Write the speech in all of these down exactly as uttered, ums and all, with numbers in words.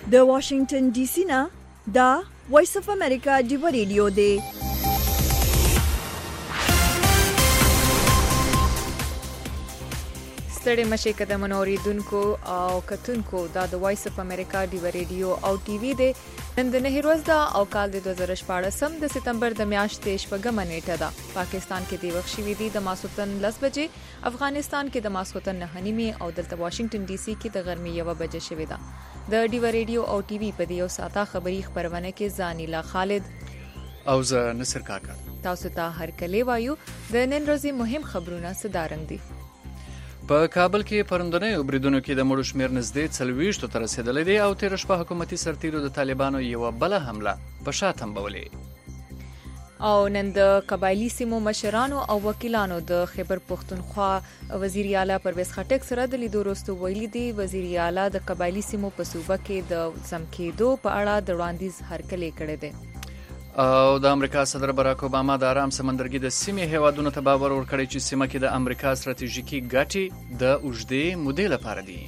د واشنگټن ډي سي نه دا وایس اف امریکا ډیو ریډیو دی. ستړي مشه قدمونو اوریدونکو او کتونکو دا د وایس اف امریکا ډیو ریډیو او ټي وي دی. نن د نهي ورځ دا او کال د دوه زره شپاړس د سپتمبر د میاشتې شپږمه نیټه ده. پاکستان کې د وخت شوي دي د ماسوتن لس بجې، افغانستان کې د ماسوتن نه نیمه او دلته واشنگټن ډي سي کې د غرمې یو بجې شوي ده. د ډیو ریډیو او ټي وي په دې یو ساته خبري خبرونه کې زانیلا خالد او زه نصر کاکا تاسو ته هر کله وایو د نن ورځې مهم خبرونه صدارنګ دي. په کابل کې پرندنۍ بریدونو کې د مړو شمیر نږدې څلوېښتو ته رسیدلی دی او تېره شپه حکومتي سرتیرو د طالبانو یوه بله حمله په شا تنبولې. او نن د قبایلي سیمو مشرانو او وکیلانو د خیبر پښتونخوا وزیر اعلی پرویز خټک سره د لیدو وروسته ویلي دي وزیر اعلی د قبایلي سیمو په صوبه کې د سم کېدو په اړه د وړاندیز هرکلی کړی دی. او د امریکا صدر باراک اوباما د آرام سمندرګي د سیمې هیوادونو ته باور ورکړی چې سیمه کې د امریکا ستراتیژیکي ګټې د اوږدې مودې لپاره دي.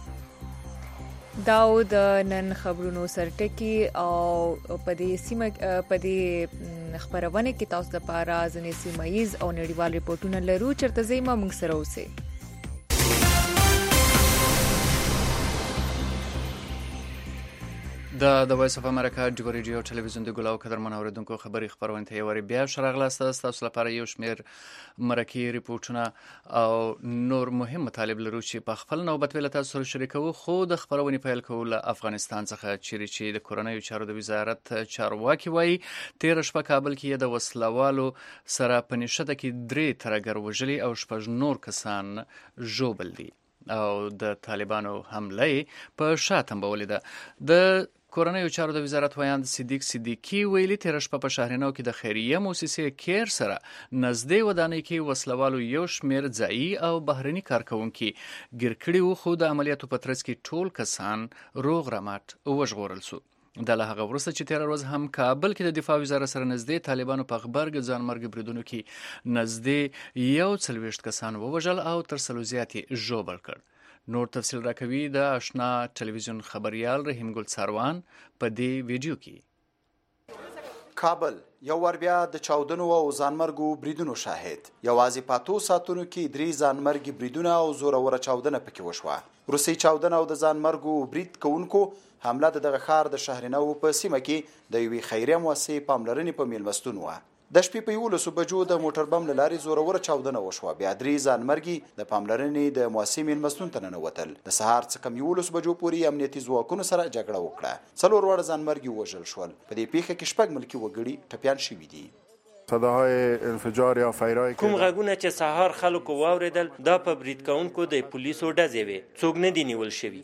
دا د نن خبرونو سرټکی او په دې سیمه په دې خبرونه کې تاسو لپاره ځنې سیمایز او نړیوال ریپورتونه لرو چرته زېما موږ سره اوسئ. دا د وایس اف امریکا ډیو ریډیو ټلویزیون د ګلاو قدرمن اوریدونکو خبري خبرونه ته یوري بیا شرغلاست تاسو لپاره یو شمیر مرکه ریپورتونه او نور مهم مطالب لرو چې په خپل نوبت ویل تاسو سره شریکو. خو د خبرونې پیل کول افغانستان څخه چیرې چې د کورنیو چارو د وزارت چارواکي وایي تیر شپه کابل کې د وسلوالو سره په نشته کې درې ترګر وژلي او شپږ نور کسان ژوبل دي او د طالبانو حمله په شا تنبولې ده. د کورنیو چارو د وزارت ویاند صدیق صدیقی ویلي تیر شپه په شهرینو کې د خیریه موسسې کیر سره نږدې ودانۍ کې وسلوالو یو شمیر ځایي او بهرني کارکونکي ګیر کړي وو، خو د عملیاتو په ترڅ کې ټول کسان روغ رمټ وژغورل شو. دا له هغه وروسته چې تیر ورځ هم کابل کې د دفاع وزارت سره نږدې طالبانو په غبرګ ځانمرګ بریدونو کې نږدې یو څلوېښت کسان ووژل او تر سلو زیات یې ژوبل کړ. نور تفصیل راکوي د آشنا ټلویزیون خبريال رحیم ګل څاروان په دې ویډیو کې. کابل یو ور بیا د چاودنو او ځانمرګو بریدونو شاهد. یوازې پاتو ساتونو کې درې ځانمرګي بریدونه او زورور چاودنه پکې وشوه. روسي چاودنه او د ځانمرګو برید کوونکو حمله دغه ښار د شهرینو په سیمه کې د یوې خیریه مؤسسې پاملرنې په میلمستون و. د شپې په یولسو بجو د موټر بم له لارې زورور چاودنه وشوه. بیا درې ځانمرګي د پاملرنې د مؤسسې میلمستون ته ننوتل. د سهار څخه کم یولسو بجو پورې امنیتي ځواکونو سره جګړه وکړه. څلور واړه ځانمرګي ووژل شول. په دې پیښه کې شپږ ملکي وګړي ټپیان شوي دي. صداهای انفجار یا فیرای کوم غږونه چې سهار خلکو واوریدل دا په برید کوونکو د پولیسو ډزې وې، څوک نه دي نیول شوي.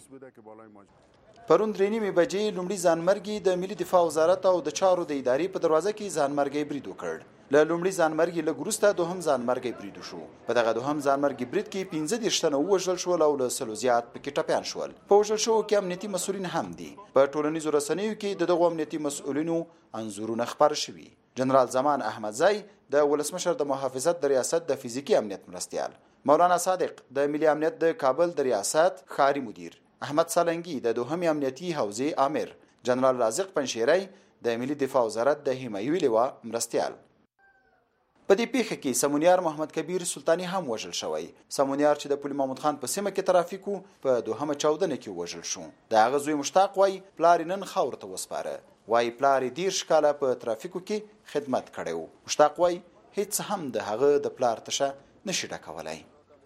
پرون درې نیمې بجې لومړي ځانمرګي د ملي دفاع وزارت او د چارو د ادارې په دروازه کې ځانمرګي برید وکړ. له لومړي ځانمرګي لږ وروسته دوهم ځانمرګي برید وشو. په دغه دوهم ځانمرګي برید کې پنځه دېرش تنه ووژل شول او له سلو زیات پکې ټپیان شول. په وژل شوو کې امنیتي مسؤلین هم دي. په ټولنیزو رسنیو کې د دغو امنیتي مسؤلینو انځورونه خپاره شوي. جنرال زمان احمدزی د ولسمشر د محافظت د ریاست د فزیکي امنیت مرستیال، مولانا صادق د ملي امنیت د کابل د ریاست ښاري مدیر، احمد سالنګي د دوهمې امنیتي حوزې امیر، جنرال رازق پنشیری د ملي دفاع وزارت د حمایوي لوا مرستیال. په دې پیښه کې سمونیار محمد کبیر سلطانی هم وژل شوی. سمونیار چې د پل محمود خان په سیمه کې ترافیکو په دوهمه چاودنه کې وژل شو. د هغه زوی مشتاق وای پلار نن خاور ته وسپاره. وای پلار دېرش کاله په ترافیکو کې خدمت کړی و. مشتاق وای هیڅ هم د هغه د پلار تشه نشي ډکولی.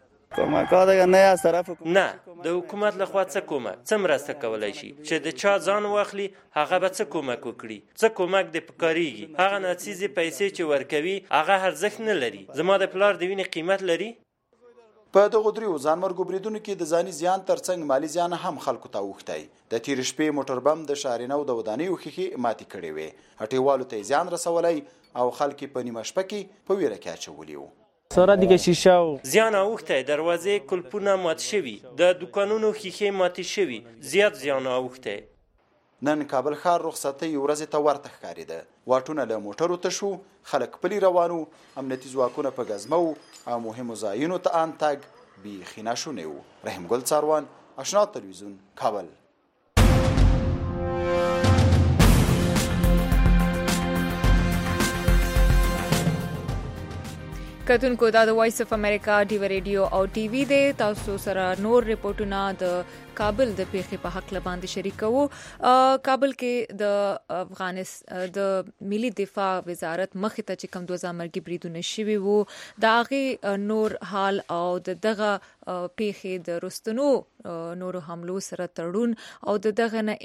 نه د حکومت لخوا څه کومک څه مرسته کولی شي چې د چا ځان واخلي هغه به څه کومک وکړي، څه کومک د پکاريږي. هغه ناڅیزې پیسې چې ورکوي هغه ارزښت نه لري. زما د پلار د وینې قیمت لري. په دغو دریو ځانمرګو بریدونو کې د ځاني زیان ترڅنګ مالی زیان هم خلکو ته اوښتی. د تیر شپې موټر بم د شهرینو د ودانیو ښیښې ماتې کړې وې. هټیوالو ته زیان رسولی او خلک په نیمه شپه کې په ویره کې اچولي وو. سره دیگه شیشه و زیان اوخته، دروازه کلپونه مات شوی، د دکانونو ښیښې ماتې شوی، زیات زیان اوخته. نن کابل ښار رخصتۍ ورځې ته ورته ښکارېده. واټونه له موټرو تشو، خلک پلي روانو، امنیتي ځواکونه په ګزمو او مهمو ځایونو ته ان تګ بیخي ناشونی و. رحیم ګل څاروان، آشنا تلویزیون، کابل. کتونکو دا د وایس اف امریکا ډیو ریډیو او ټي وي دی. تاسو سره نور ریپورتونه د کابل د پیښې په حق لباندې شریکو. کابل کې د افغانستان د ملي دفاع وزارت مخې ته چې کوم دوه ځامرګي بریدونه شوي وو د هغې نور حال او د دغه پیښې د رستنو نورو حملو سره تړون او د دغه نه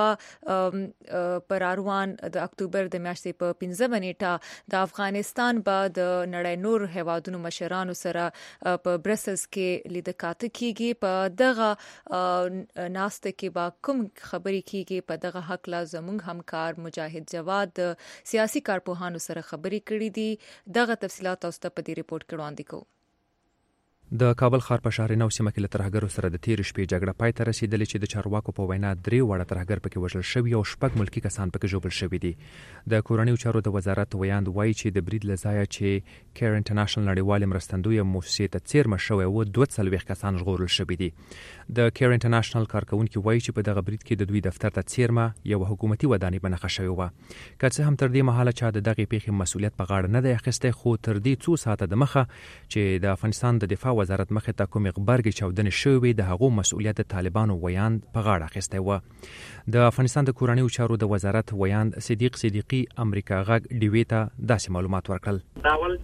علاوه پر اروان د اکتوبر د میاشتې په پنځمه نیټه د افغانستان به د نړۍ نور هیوادونو مشرانو سره په برسلز کې لیده کاته کیږي. په دغه ناسته کې با کوم خبرې کیږي په دغه حق لا زموږ همکار مجاهد جواد د سیاسي کارپوهانو سره خبرې کړې دي. دغه تفصيلات تاسو ته په دې ریپورت کې وړاندې کوو. د کابل ښار په شهر نو سیمه کې له ترهګرو سره د تیر شپې جګړه پای ته رسیدلې چې د چارواکو په وینا درې وړه ترهګر پکې وژل شوي او شپږ ملکی کسان پکې ژوبل شوي دي. د کورنیو چارو د وزارت ویاند وایي چې د برید لزایا چې کیر انټرنیشنل نړیوال مرستندوی موسسې ته څیرمه شوی و دوه څلوېښت کسان ژغورل شوي دي. د کیر انټرنیشنل کارکونکو وایي چې په دغه برید کې د دوی دفتر ته څیرمه یو حکومتي ودانۍ بنخښه شوی و. که څه هم تر دې مهاله چا د دغه پیښې مسؤلیت په غاړه نه دی اخیستی، خو تر دې څو ساعته د مخه چې د افغانستان د دفاع وزارت مخې ته کوم غبرګې چاودنې شوې د هغو مسؤلیت د طالبانو ویاند په غاړه اخیستی و. د افغانستان د کورنیو چارو د وزارت ویاند صدیق صدیقي امریکا غږ ډیوي ته داسې معلومات ورکړل. دا اول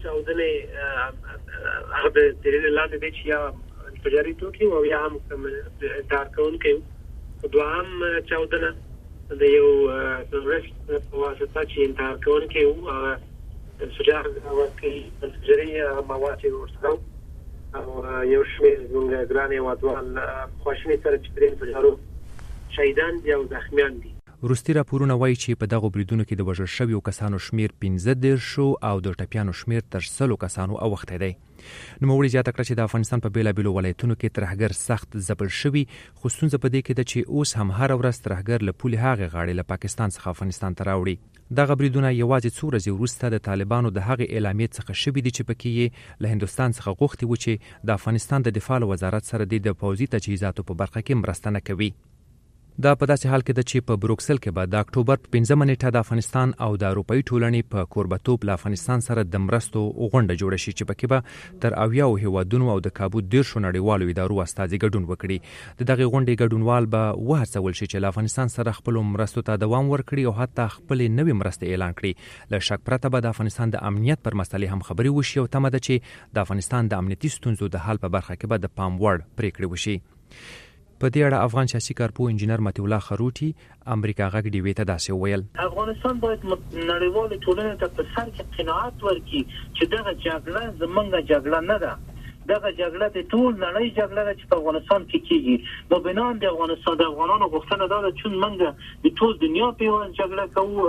چاودنې هغه د دلیل لاندې دی چې یا انفجاري توکي او یا هم انتحار کوونکی. دوهم چاودنه د یو تروریست په واسطه چې انتحار کوونکی و انفجار ورکوي انفجاري مواد ورسره او یو شمېر زموږ ګران هېوادوال خواشینۍ سره چې پرې انفجارو شهیدان دي او زخمیان دي. وروستي راپورونه وایي چې په دغو بریدونو کې د وژل شویو کسانو شمېر پنځه دېرشو او د ټپیانو شمېر تر سلو کسانو اوښتی دی. نوموړي زیاته کړه چې د افغانستان په بېلابېلو ولایتونو کې ترهګر سخت ځپل شوي، خو ستونزه په دې کې ده چې اوس هم هره ورځ ترهګر له پولې هغې غاړې له پاکستان څخه افغانستان ته راوړي. دغه بریدونه یوازې څو ورځې وروسته د طالبانو د هغې اعلامیې څخه شوي دي چې پکې یې له هندوستان څخه غوښتي وو چې د افغانستان د دفاع وزارت سره د پوځي تجهیزاتو په برخه کې مرسته نه کوي. دا په داسې حال کې ده چې په بروکسل کې به د اکتوبر په پنځمه نیټه د افغانستان او د اروپایي ټولنې په کوربتوب له افغانستان سره د مرستو غونډه جوړه شي چې پکې به تر اویاو هیوادونو او د کابو دیرشو نړیوالو ادارو استازي ګډون وکړي. د دغې غونډې ګډونوال به وهڅول شي چې له افغانستان سره خپلو مرستو ته دوام ورکړي او حتی خپلې نوې مرستې اعلان کړي. له شک پرته به د افغانستان د امنیت پر مسلې هم خبرې وشي او تمه ده چې د افغانستان د امنیتي ستونزو د حل په برخه کې به د پام وړ پریکړې وشي. په دې اړه افغان سیاسي کارپوه انجینر مطیع الله خروټي امریکا غږ ډیوي ته داسې وویل: افغانستان باید نړیوالې ټولنې ته په سر کې قناعت ورکړي چې دغه جګړه زموږ جګړه نه ده، دغه جګړه د ټول نړۍ جګړه ده چې په افغانستان کې کیږي. نو بنان د افغانستان د افغانانو غوښتنه دا ده چې موږ د ټول دنیا په وړاندې جګړه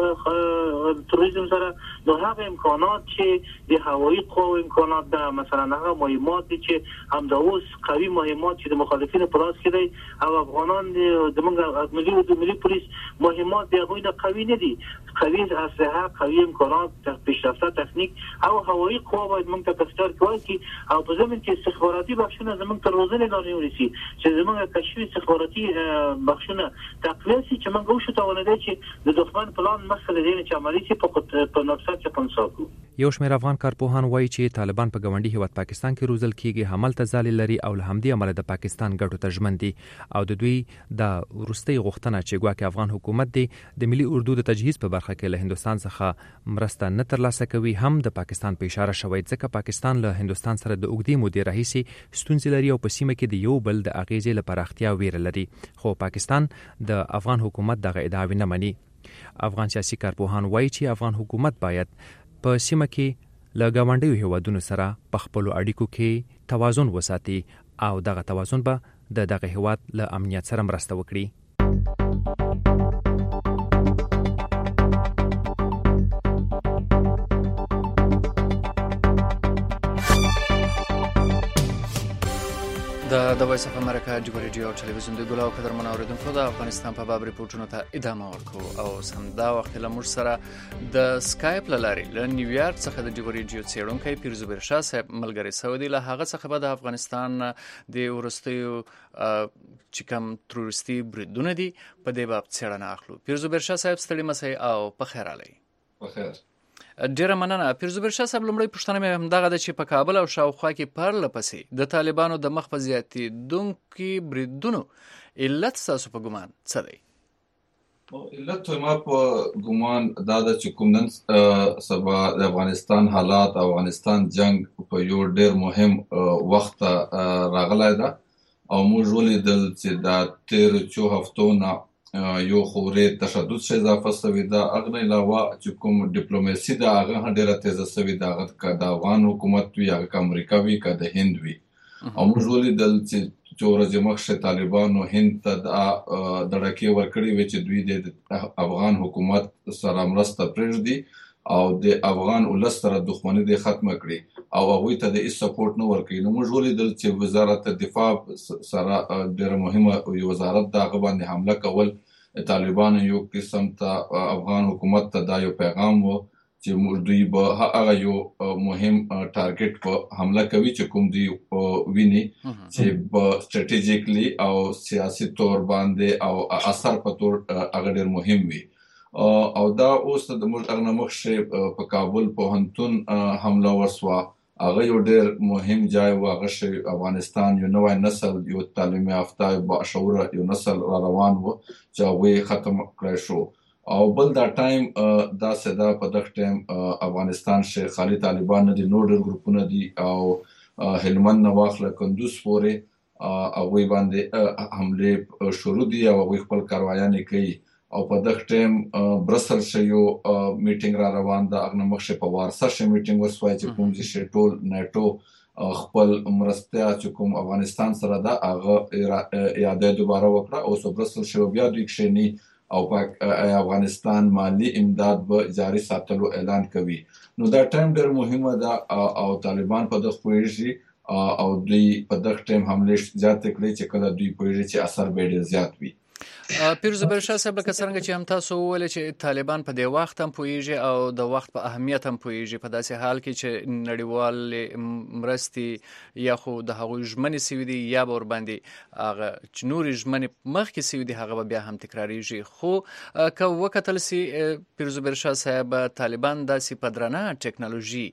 کوو تروریزم سره، نو هغه امکانات چې د هوایي قواو امکانات ده، مثلا هغه مهمات دي چې هم د اوس قوي مهمات چې د مخالفینو په لاس کې دی او افغانان د موږ ملي او د ملي پولیس مهمات د هغوی نه قوي نه دي، قوي اسلحه، قوي امکانات، پیشرفته تکنیک او هوایي قوا باید موږ ته په اختیار کې ورکړي او په ضمن کې استخباراتي بخشونه زموږ تر روزنې لاندې ونیسي چې زموږ کشفي استخباراتي بخشونه تقویه شي چې موږ وشو توانیدای چې د دښمن پلان مخکې له دې چې عملي شي په نقصان کې خنثی کړو. یو شمېر افغان کارپوهان وایي چې طالبان په ګاونډي هیواد پاکستان کې روزل کیږي، همالته ځالې لري او له همدې امله د پاکستان ګټو ته ژمن دي او د دوی د وروستۍ غوښتنه چې ګواکې افغان حکومت دی د ملي اردو د تجهیز په برخه کې له هندوستان څخه مرسته نه ترلاسه کوي هم د پاکستان په اشاره شوی، ځکه پاکستان له هندوستان سره د اوږدې مودې راهیسې ستونزې لري او په سیمه کې د یو بل د اغیزې له پراختیا ویره لري، خو پاکستان د افغان حکومت دغه ادعاوې نه مني. افغان سیاسي کارپوهان وایي چې افغان حکومت باید په سیمه کې له ګاونډیو هیوادونو سره په خپلو اړیکو کې توازن وساتي او دغه توازن به د دغه هیواد له امنیت سره مرسته وکړي. د د وایس اف امریکا جګو ریډیو او ټلویزیون د ګلاو قدر منوریدونکو د افغانستان په باب ریپورتونو ته ادامه ورکو او سمدا وخت له موږ سره د سکایپ لاري له نیویارک څخه د جګو ریډیو څېړونکی پیرزوبیر شاه صاحب ملګری سعودي له هغه څخه به د افغانستان د ورستیو چې کوم تروریستي بریدونه دي په دې باب څېړنه اخلو. پیرزوبیر شاه صاحب ستړي مسئ او په خیر علي. په خیر. ډیره مننه. پیرزوبیر شاه صاحب لومړی پوښتنه مې همدغه ده چې په کابل او شاوخوا کې پرله پسې د طالبانو د مخ په زیاتېدونکي بریدونو علت ستاسو په ګمان څه دی؟ علت ما په ګمان دا ده چې کوم نن سبا د افغانستان حالات او افغانستان جنگ په یو ډیر مهم وخت راغلی ده او موږ ولیدل چې دا تیر څو هفتو نه یو خورې تشدد شي اضافه شوی دا اغه علاوه چې کوم ډیپلوماسي دا هغه ډیره تیزه شوی دا هغه د افغان حکومت وی هغه امریکا وی کا د هند وی او موږ ولې دل چې چورځ مخشه طالبانو هند ته د دړکې ورکړي وی چې دوی د افغان حکومت سره مرسته پرېږدي او د افغان ولس سره دښمنۍ د ختمه کړي او هغه ته د سپورټ نو ورکړي. نو موږ ولې دل چې وزارت دفاع سره ډیره مهمه یو وزارت دا غوښنه حمله کول طالبان یو قسم ته افغان حکومت ته دا یو پیغام وو چې موږ دوی به هغه یو مهم ټارګټ په حمله کوي چې کوم دی ویني چې په سټریټیجیکلی او سیاسي تور باندې او اثر په تور هغه ډیر مهم وي او دا اوس د موږ هغه مخشه په کابل په هنتون حمله ورسوا هغه یو ډیر مهم ځای و هغه شی افغانستان یو نوې نسل یو تعلیم یافته با شعور یو نسل را روان وو چې هغه ختم کړی شو او بل دا ټایم دا سدا په دغه ټایم افغانستان شي خالي طالبان نه دي نو ډیر ګروپونه دي او هلمند نه واخله کندوز پورې او وی باندې حمله شروع دي او وی خپل کاروایانه کوي او په دغه ټایم برسل شي یو میټینګ را روان ده اغه مخشه په وارسا شي میټینګ وسوای چې کوم چې ټول نیټو خپل مرستیا چې کوم افغانستان سره ده هغه اعاده دوباره وکړه او سو برسل شي بیا دوی کښنی او په افغانستان مالی امداد به جاري ساتلو اعلان کوي. نو دا ټایم ډېر مهمه ده او طالبان په دغه پوهیږي او دوی په دغه ټایم حمله زیات کړي چې کله دوی پوهیږي چې اثر به ډېر زیات وي. پیرزوبیر شاه صاحب لکه څنګه چې هم تاسو وویل چې طالبان په دې وخت هم پوهیږي او د وخت په اهمیت هم پوهیږي په داسې حال کې چې نړیوال مرستې یا خو د هغوی ژمنې سوي دي یا به ورباندې هغه چې نورې ژمنې مخکې سوي دي هغه به بیا هم تکراریږي. خو که وکتل سي پیرزوبیر شاه صاحب طالبان داسې په درنه ټیکنالوژي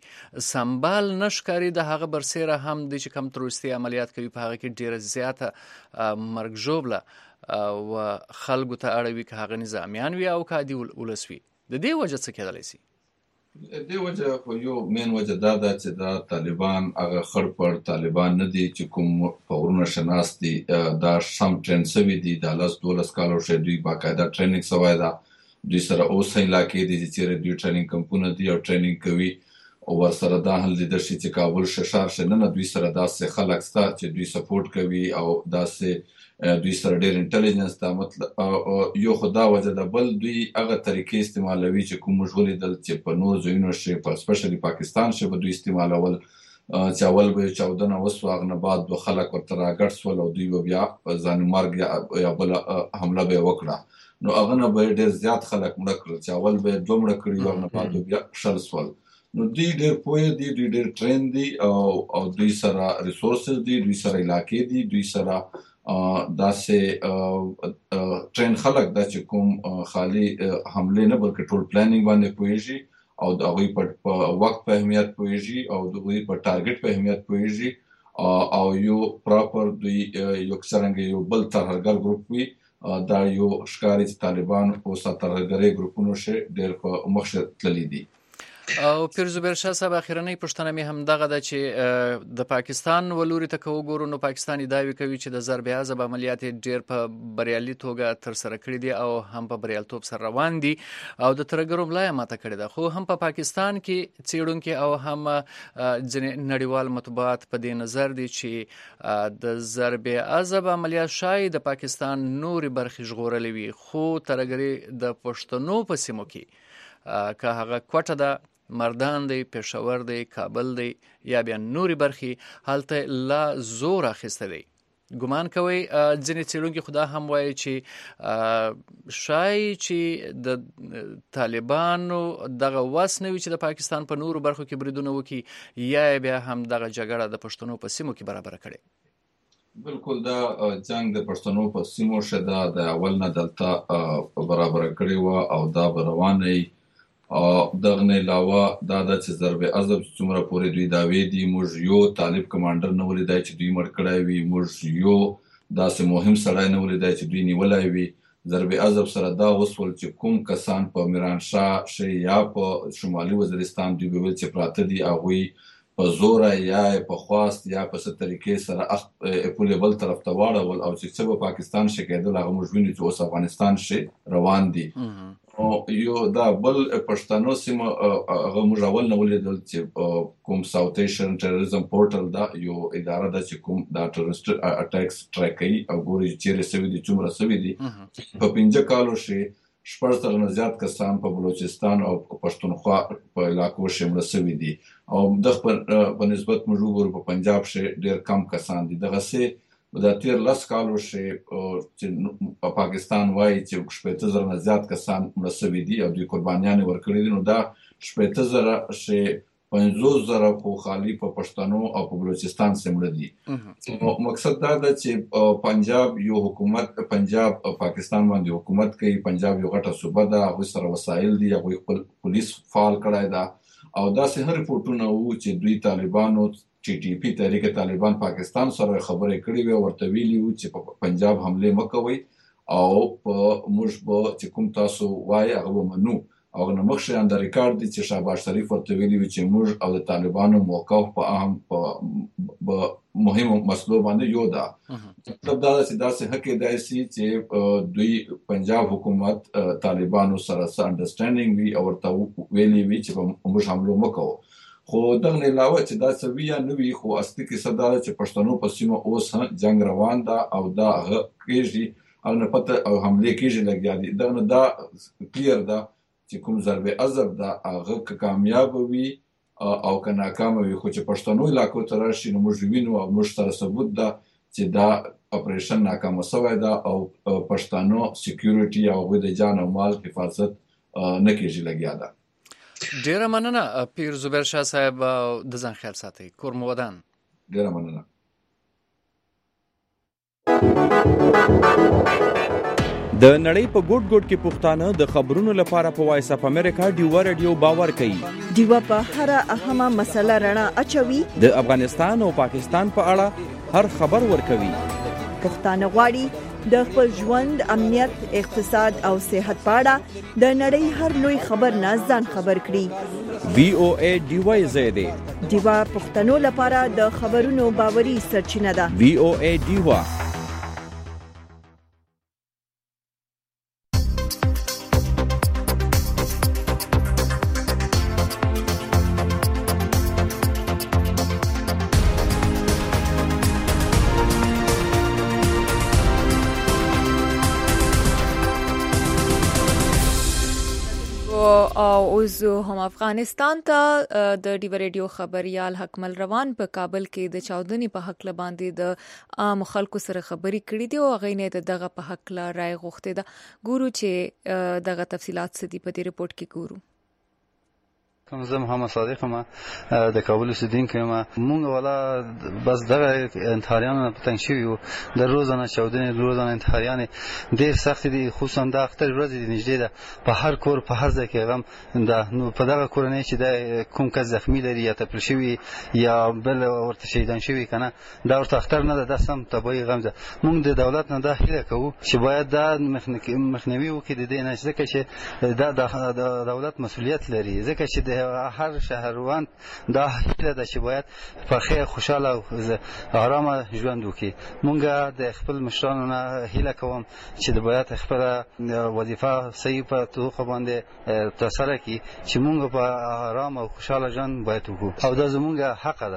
سمبال نه ښکاري د هغه برسیره هم د چې کم تروریستي عملیات کوي په هغه کې ډیره زیاته مرګ ژوبله او خلکو ته اړوي که هغه نظامیان وي او که عادي ولس وي. د دې وجه څه کېدلی سي؟ د دې وجه خو یو مین وجه دا ده چې دا طالبان هغه خړ پر طالبان نه دي چې کوم په ورونه شناس دي دا سم ټرین سوي دي د لاس دولس کالو شه دوی باقاعده ټریننګ سوی ده دوی سره اوس علاقې دي چې دوی ټریننګ کمپونه دي او ټریننګ کوي او ورسره دا هم لیدل شي چې کابل ششار شه نه دوی سره داسې خلک ستا چې دوی سپورټ کوي او داسې دوی سره ډېر انټيليجنس دا مطلب یو خدا وجه ده بل دوی هغه طریقې استعمالوي چې کوم ژولې دل چې په نور ځایونو شي په سپیشلی پاکستان شي به دوی استعمالول چې اول به چودنه وسو نه بعد دوه خلک ورته راګړ سول او دوی بیا ځان مرګ یا بل حمله به وکړه. نو هغه نه به ډېر زیات خلک مړ کړل چې اول به دوه مړ کړي او نه بعد بیا شل سول. نو دوی ډېر پوهه دي دوی ډېر ټرین دي او او دوی سره ریسورسز دي دوی سره علاقې دي دوی سره داسې ټرین خلک دا چې کوم خالی حمله نه بلکې ټول پلانینګ باندې پوهیږي او د هغوی په وخت په اهمیت پوهیږي او د هغوی په ټارګټ په اهمیت پوهیږي او یو پراپر دوی یو څرنګه یو بل ترهګر ګروپ وي دا یو ښکاري چې طالبان او ترهګري ګروپونو شه ډېر په مخشه تللي دي. او پیرزوبیر شاه صاحب اخیرنۍ پوښتنه مې هم دغه ده چې د پاکستان ولوري ته که وګورو نو پاکستان دعوی کوي چې د ضرب عضب عملیات ډېر په بریالي توګه ترسره کړي دي او هم په بریالیتوب سره روان دي او د ترهګرو ملا یې ماته کړې ده. خو هم په پاکستان کې څېړونکي او هم ځینې نړیوال مطبوعات په دې نظر دي چې د ضرب عضب عملیات شاید د پاکستان نورې برخې ژغورلې وي خو ترهګري د پښتنو په سیمو کې که هغه کوټه ده مردان دی پېښور دی کابل دی یا بیا نورې برخې هلته لا زور اخیسته دی ګمان کوي ځینې څېړونکي خو دا هم وایي چې شایي چې د طالبانو دغه وس نه وي چې د پاکستان په نورو برخو کې بریدونه وکړي یا بیا هم دغه جګړه د پښتنو په سیمو کې برابره کړي. بالکل دا جنگ د پښتنو په سیمو شدا د اول نه دلته برابر کړی و او دا روانه او دغه نه علاوه دا د ضرب عذاب څومره پورې دوی دا وی دي موږ یو طالب کمانډر نه ولیدای چې دوی مړ کړای وي موږ یو داسې مهم سړی نه ولیدای چې دوی نیولای وي ضرب عذاب سره دا وسول چې کوم کسان په میران شاه شي یا په شمالي وزیرستان دوی ویل چې پراته دي هغه په زور یا په خواست یا په څه طریقې سره په لیول طرف ته واړول او چې څه په پاکستان شي کېدل هغه موږ وینو چې اوس افغانستان شي روان دي او یو دا بل پښتنو سیمه هغه موږ اول نه ولیدل چې کوم ساوث ایشین ټیرریزم پورټل دا یو اداره ده چې کوم دا ټیرریست اټیکس ټریک کوي او ګوري چې سوي دي څومره سوي دي په پنځه کالو شي شپږ سلنه زیات کسان په بلوچستان او پښتونخوا په علاقو کې مړه شوي دي او دغه په نسبت موږ وګورو په پنجاب کې ډېر کم کسان دي دغه سه د تیر لاس کالو چې په پاکستان وایي چې شپږ سلنه زیات کسان مړه شوي دي او دوی قربانیان ورکړي دي نو دا شپږ سلنه چې پنځوس زره خو خالی په پښتنو او په بلوچستان سمړه دي مقصد دا ده چې پنجاب یو حکومت پنجاب پاکستان باندې حکومت کوي پنجاب یو غټه صوبه ده هغه سره وسایل دي هغه خپل پولیس فعال کړای دا او دا سه هر ریپورتونه وو چې دوی طالبانو ټي ټي پی تحریک طالبان پاکستان سره خبرې کړې وي ورته ویلي وو چې په پنجاب حمله مکوي او په موږ به چې کوم تاسو وایي هغه منو او نو مخشه اند ریکارډ دي چې شهباز شریف ورته ویلي وي چې موږ او د طالبانو موقف په اهم په مهمو مسلو باندې یو ده مطلب دا چې دا څه حق دی چې دوی پنجاب حکومت طالبانو سره سره انډرستانډینګ وي او ورته ویلي وي چې موږ حمله وکړو خو دغه علاوه چې دا څه وی نه وي خو اصلي کې صدا چې پښتنو په سیمه اوس جنگ روان ده او دا کېږي او نه پته او حمله کېږي لګیا دي دا نه دا کلیر ده چې کوم ضرب عذاب دا هغه کامیاب وي او که ناکام وي خو چې پښتنو علاقو ته راشي نو موږ وینو او موږ سره ثبوت ده چې دا اپریشن ناکام شوی ده او پښتنو سکیورټي او د جان او مال حفاظت نه کېږي لګیا ده. ډیره مننه پیر زبیر شاه صاحب د ځان خیال ساتئ کور مو ودان. ډیره مننه. د نړۍ په ګوټ ګوټ کې پښتانه د خبرونو لپاره په وایس اف امریکا ډیوا رادیو باور کوي. ډیوا په هر اهمه مسله رڼا اچوي. د افغانستان او پاکستان په اړه هر خبر ورکوي. پښتانه غواړي د خپل ژوند امنیت اقتصاد او صحت په اړه د نړۍ هر لوی خبر نه ځان خبر کړي. وی او ای ډیوا زیاده ډیوا پښتنو لپاره د خبرونو باوري سرچینه ده. وی او ای ډیوا. او اوس هم افغانستان ته د ډیو ریډیو خبريال حکمل روان په کابل کې د چاودنې په حق لباندې د عام خلکو سره خبري کړې دي او غینې دغه په حق لا رائے غوښته ده ګورو چې دغه تفصيلات سدي په دې رپورت کې ګورو. کوم زه محمد صادق ما د کابل اوسیدونکو ما مونږ ولا بس دغه انتحاریان په تنګ شوی او د روزانه چاودنې د روزانه انتحاریان ډیر سخت دي خصوصا د اختر ورځ دي نږدې ده په هر کور په هر ځای کې غم د نو په دغه کورنۍ چې د کوم کس زخمی لري یا تپل شوی یا بل ورته شهیدان شوی کنه دا ورته اختر نه ده سم تبعی غم ده مونږ د دولت نه د هیله کوو چې باید د مخنیوي وکړي د دې نه ځکه چې د دولت مسؤلیت لري ځکه چې هر شهروند دا هیله ده چې باید په خیر خوشاله او آرامه ژوند وکړي. مونږ د خپل مشرانو نه هیله کوم چې د باید خپل وظیفه صحیح په توګه باندې ترسره کړي چې مونږ په آرام او خوشاله ژوند باید وکړو او دا زمونږ حق ده.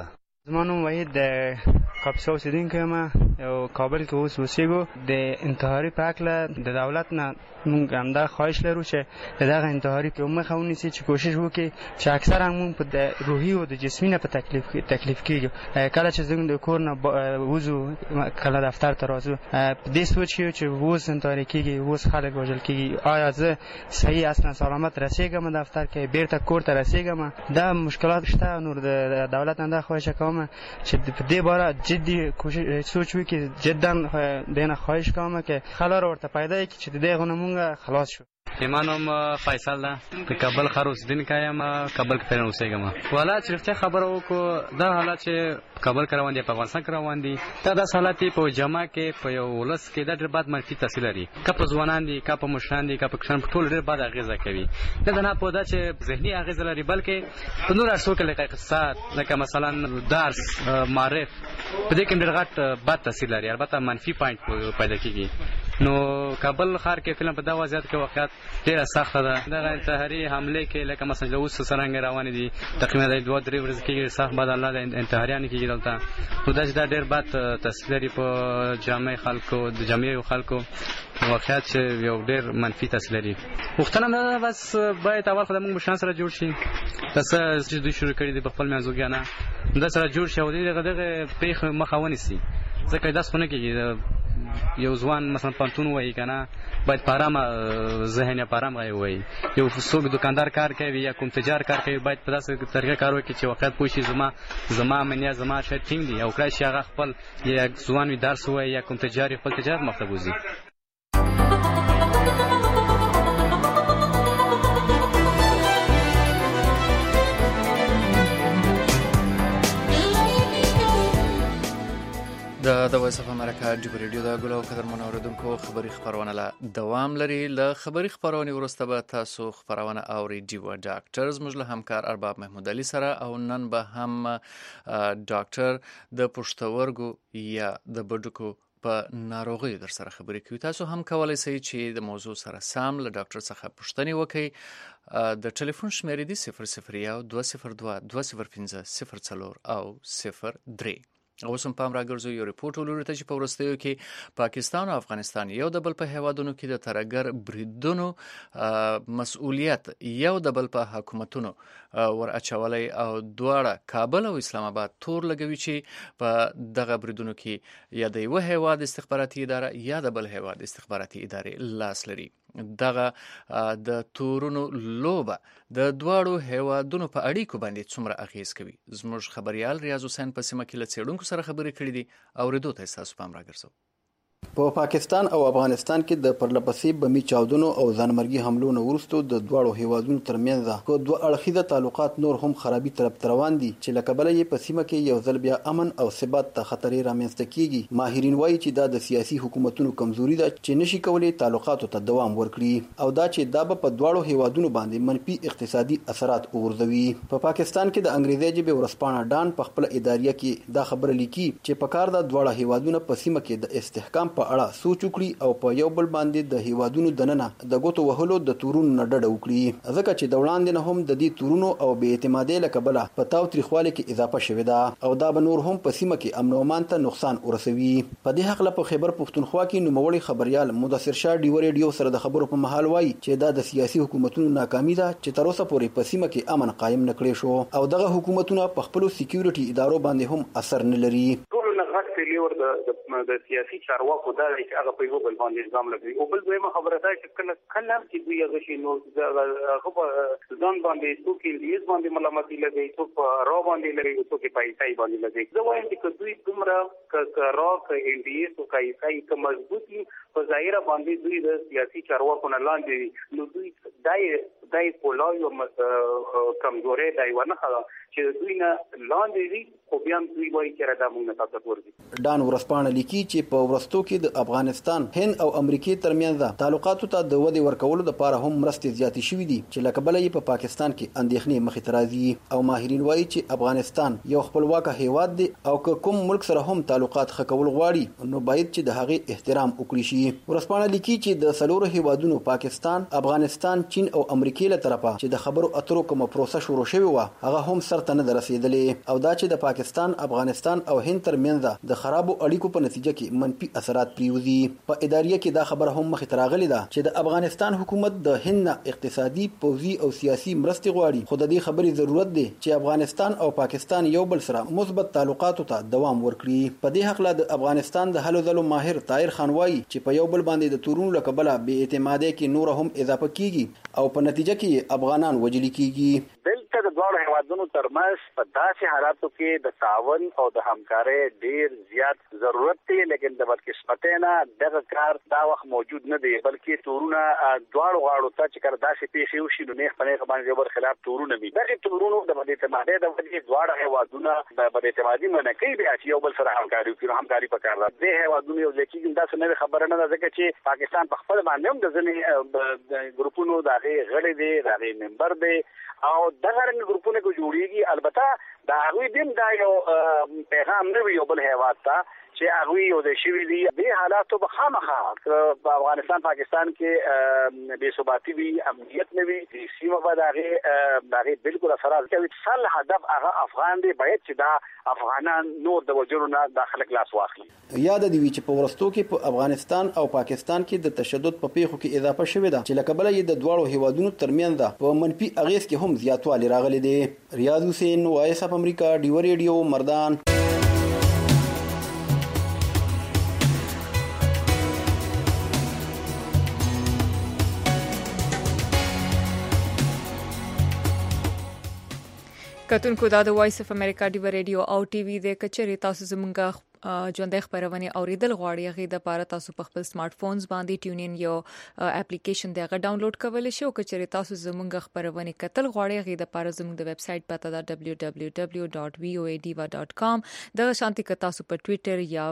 زما نوم وحید د کاپیسا اوسېدونکی یم، او کابل کې اوس اوسېږو. د انتحاري په هکله د دولت نه موږ همدا خواهش لرو چې د دغه انتحاري په مخه ونیسي، چې کوشش وکړي چې اکثره موږ په د روحي او د جسمي نه په تکلیف تکلیف کېږو. کله چې زموږ د کور نه وځو، کله دفتر ته راځو، په دې سوچ کې چې اوس انتحاري کېږي، اوس خلک وژل کېږي، آیا زه صحیح اصلا سلامت رسېږم دفتر کې، بیرته کور ته رسېږم؟ دا مشکلات شته. نور د دولت نه دا خواهش کوم چې په دې باره جدي کوشش سوچ وکړي. جدا دینه خواهش کوم که خلار ورته پیدا کړي چې د دې غونه مونږ خلاص شو. ایمان هم فیصل ده، د کابل ښار اوسېدونکی یم، کابل کې پرې اوسېږم. والا چې رښتیا خبره وکړو، دا حالات چې کابل کې روان دي، په افغانستان کې روان دي، دا داسې حالات دي په جامع کې، په یو ولس کې دا ډېر بد منفي تاثیر لري. که په ځوانان دي، که په مشران دي، که په کشران، په ټول ډېر بد اغېزه کوي. نه دا نه په دا چې ذهني اغېزه لري، بلکې په نور اړخو کې لکه اقتصاد، لکه مثلا درس، معرف، په دې کې ډېر غټ بد تاثیر لري. البته منفي پوینټ پیدا کېږي. نو کابل ښار کې فلم په دا وضعیت کې واقعیت ډېره سخته ده. دغه انتحاري حملې کې لکه مثلا اوس څرنګه روانې دي، تقریبا د دوه درې ورځې کېږي سخت بد الله د انتحاریان کېږي دلته. نو دا چې دا ډېر بد تاثیر لري په جامع خلکو، د جامعي خلکو واقعیت چې یو ډېر منفي تاثیر لري. پوښتنه دا بس باید اول خو د موږ مشران سره جوړ شي، دا څه چې دوی شروع کړي دي په خپل منځوګیا نه، دا سره جوړ شي او دغه دغه پېښې مخه ونیسي. ځکه داسې خو نه کېږي یو ځوان مثلا پانتون وایي که نه، باید په ارامه ذهن یا په ارام غږ ووایي. یو څوک دکاندار کار کوي یا کوم تجار کار کوي، باید په داسې طریقه کار وکړي چې واقعیت پوه شي زما زما امنیت، زما شاید ټینګ دي، او کله چې هغه خپل یا ځوان وي درس ووایي یا کوم تجار خپل تجارت مخ ته بوځي. د د وایس اف امریکا ډیو ریډیو د ګلو قدرمن اوریدونکو خبری خبرونه لا دوام لري. ل خبری خبرونه ورسته به تاسو خبرونه اوري ډیو ډاکټرز موږ له همکار ارباب محمود علي سره، او نن به هم ډاکټر د پښتورګو یا د بډکو په ناروغي در سره خبرې کوي. تاسو هم کولای شئ چې د موضوع سره سم له ډاکټر څخه پوښتنې وکړئ. د ټلیفون شمیرې دي صفر صفر یو دوه صفر دوه دوه صفر پنځه صفر څلور او صفر درې. اوس هم پام راګرځو یو ریپورټ ولرو ته چې په وروستیو کې پاکستان او افغانستان یو د بل په هیوادونو کې د ترهګر بریدونو مسؤلیت یو د بل په حکومتونو ور اچولای، او دواړه کابل او اسلام آباد تور لګوي چې په دغه بریدونو کې یا د یو هیواد استخباراتي اداره یا د بل هیواد استخباراتي ادارې لاس لري. دغه د تورونو لوبه د دواړو هیوادونو په اړیکو باندې څومره اغیز کوي؟ زموږ خبريال ریاض حسین په سیمه کې له څېړونکو سره خبرې کړې دي، اورېدو ته تاسو پام راګرځو. په پاکستان او افغانستان کې د پرلپسې بمي چاودنو او ځانمرګي حملو نه وروسته د دواړو هیوادونو ترمنځ په دوه اړخیزه تعلقات نور هم خرابي طرف روان دي، چې لکه بل یې په سیمه کې یو ځل بیا امن او ثبات ته خطر رامنځته کیږي. ماهرین وایي چې دا د سیاسي حکومتونو کمزوري ده چې نشي کولای تعلقاتو ته دوام ورکړي، او دا چې دا په دواړو هیوادونو باندې منفي اقتصادي اثرات وګرځوي. په پاکستان کې د انګریزي ژبې ورسپانه ډان په خپل اداریه کې دا خبره لیکي چې په کار د دواړو هیوادونو په سیمه کې د استحکام په اړه سوچ وکړي او په یو بل باندې د هیوادونو دننه د ګوتو وهلو د تورونو نه ډډه وکړي، ځکه چې د وړاندې نه هم د دې تورونو او بې اعتمادۍ له کبله په تاو تریخوالي کې اضافه شوې ده، او دا به نور هم په سیمه کې امن او امان ته نقصان ورسوي. په دې حق له په خیبر پښتونخوا کې نوموړی خبريال مدثر شاه ډیو ریډیو سره د خبرو په محل وایي چې دا د سیاسي حکومتونو ناکامي ده چې تر اوسه پورې په سیمه کې امن قائم نکړي شو، او دغه حکومتونه په خپل سکیورټي ادارو باندې هم اثر نه لري. فیلیور د د سیاسي چارواکو دا چې هغه په یو بل باندې الزام لګوي، او بل دویمه خبره ده چې کله کله چې دوی هغه شي نو هغه په ځان باندې څوک انډیز باندې ملامتي لګوي، څوک په را باندې لګوي، څوک په ایسای باندې لګوي. زه وایم چې دوی دومره ک را ک انډیز او ک ایسای ک مضبوطي په ظاهره باندې دوی د سیاسي چارواکو نه لاندې، نو دوی دای دای کولای او کمزوري دای ونه چې دوی نه لاندې وي، خو بیا دوی وایي چې را د موږ نه تاسو ورځي. ډان ورسپانه لیکي چې په ورستو کې د افغانستان، هند او امریکای ترمنځ تعلقاتو ته د ودې ورکولو لپاره هم مرستې زیاتې شوې دي چې لکه بل یې په پاکستان کې اندېښنې مخې ته راځي. او ماهرین وایي چې افغانستان یو خپلواک هیواد دی او که کوم ملک سره هم تعلقات ښه کول غواړي نو باید چې د هغې احترام وکړي شي. ورځپاڼه لیکي چې د څلورو هیوادونو پاکستان، افغانستان، چین او امریکای له طرفه چې د خبرو اترو کومه پروسه شروع شوې وه هغه هم سرته نه ده رسېدلې، او دا چې د پاکستان، افغانستان او هند ترمنځ د خرابو اړیکو په نتیجه کې منفي اثرات پریوزي. په اداریه کې دا خبره هم مخې ته راغلې ده چې د افغانستان حکومت د هند نه اقتصادي، پوځي او سیاسي مرستې غواړي، خو د دې خبرې ضرورت دی چې افغانستان او پاکستان یو بل سره مثبت تعلقاتو ته دوام ورکړي. په دې حق له د افغانستان د هلو ځلو ماهر طاهر خان وایي چې په یو بل باندې د تورونو له کبله بې اعتمادۍ کې نور هم اضافه کیږي او په نتیجه کې افغانان وژل کیږي. دلته د دواړو هیوادونو ترمنځ په داسې حالاتو کې د تعاون او د همکارۍ ډیر زیات ضرورت دی، لیکن د بدقسمتۍ نه دغه کار دا وخت موجود نه دی، بلکې تورونه دواړو غاړو ته چې کله داسې پیښې وشي نو نیغ په نیغه باندې یو بل خلاف تورونه وي. دغې تورونو د بد اعتمادۍ د وجې دواړه هیوادونه د بد اعتمادي منع کوي بیا چې یو بل سره همکاري وکړي. نو همکاري پکار ده. دې هیوادونو یو ځای کېږي داسې نوې خبره نه ده، ځکه چې پاکستان په خپل باندې هم د ځینې ګروپونو د هغې غړی دی، د هغې ممبر دی او دغه رنګ ګروپونه که جوړېږي البته د هغوی بیا هم دا یو پیغام نه وي یو بل هیواد ته چې هغوی یو ځای شوي دي. دې حالاتو به خامخا په افغانستان پاکستان کې بې ثباتي وي، امنیت نه وي، سیمه به د هغې د هغې بالکل اثرات کوي. سل هدف هغه افغان دی، باید چې دا افغانان نور د وجلو نه دا خلک لاس واخلي. یاد دی چې په ورستو کې په افغانستان او پاکستان کې د تشدد په پیښو کې اضافه شوې ده چې لکه بله یې د دواړو هیوادونو ترمنځ په منفي اغیز کې هم زیاتوالی راغلی دی. ریاض حسین، وایس اف امریکا، ډیو ریډیو، مردان. کتونکو دا د وایس اف امریکا ډیو ریډیو او ټي وي د کچري تاسو زمونږه ژوندۍ خبرونه اوریدل غواړئ هغه د پاره تاسو په خپل سمارټ فونز باندې ټیون ان یو اپلیکیشن دغه ډاونلوډ کولای شئ او کچري تاسو زمونږه خبرونه کتل غواړئ هغه د پاره زموږ د ویب سټ پته دا دبليو دبليو دبليو ډاټ وي او اي ډیوا ډاټ کام. د شانتي ک تاسو په ټوئیټر یا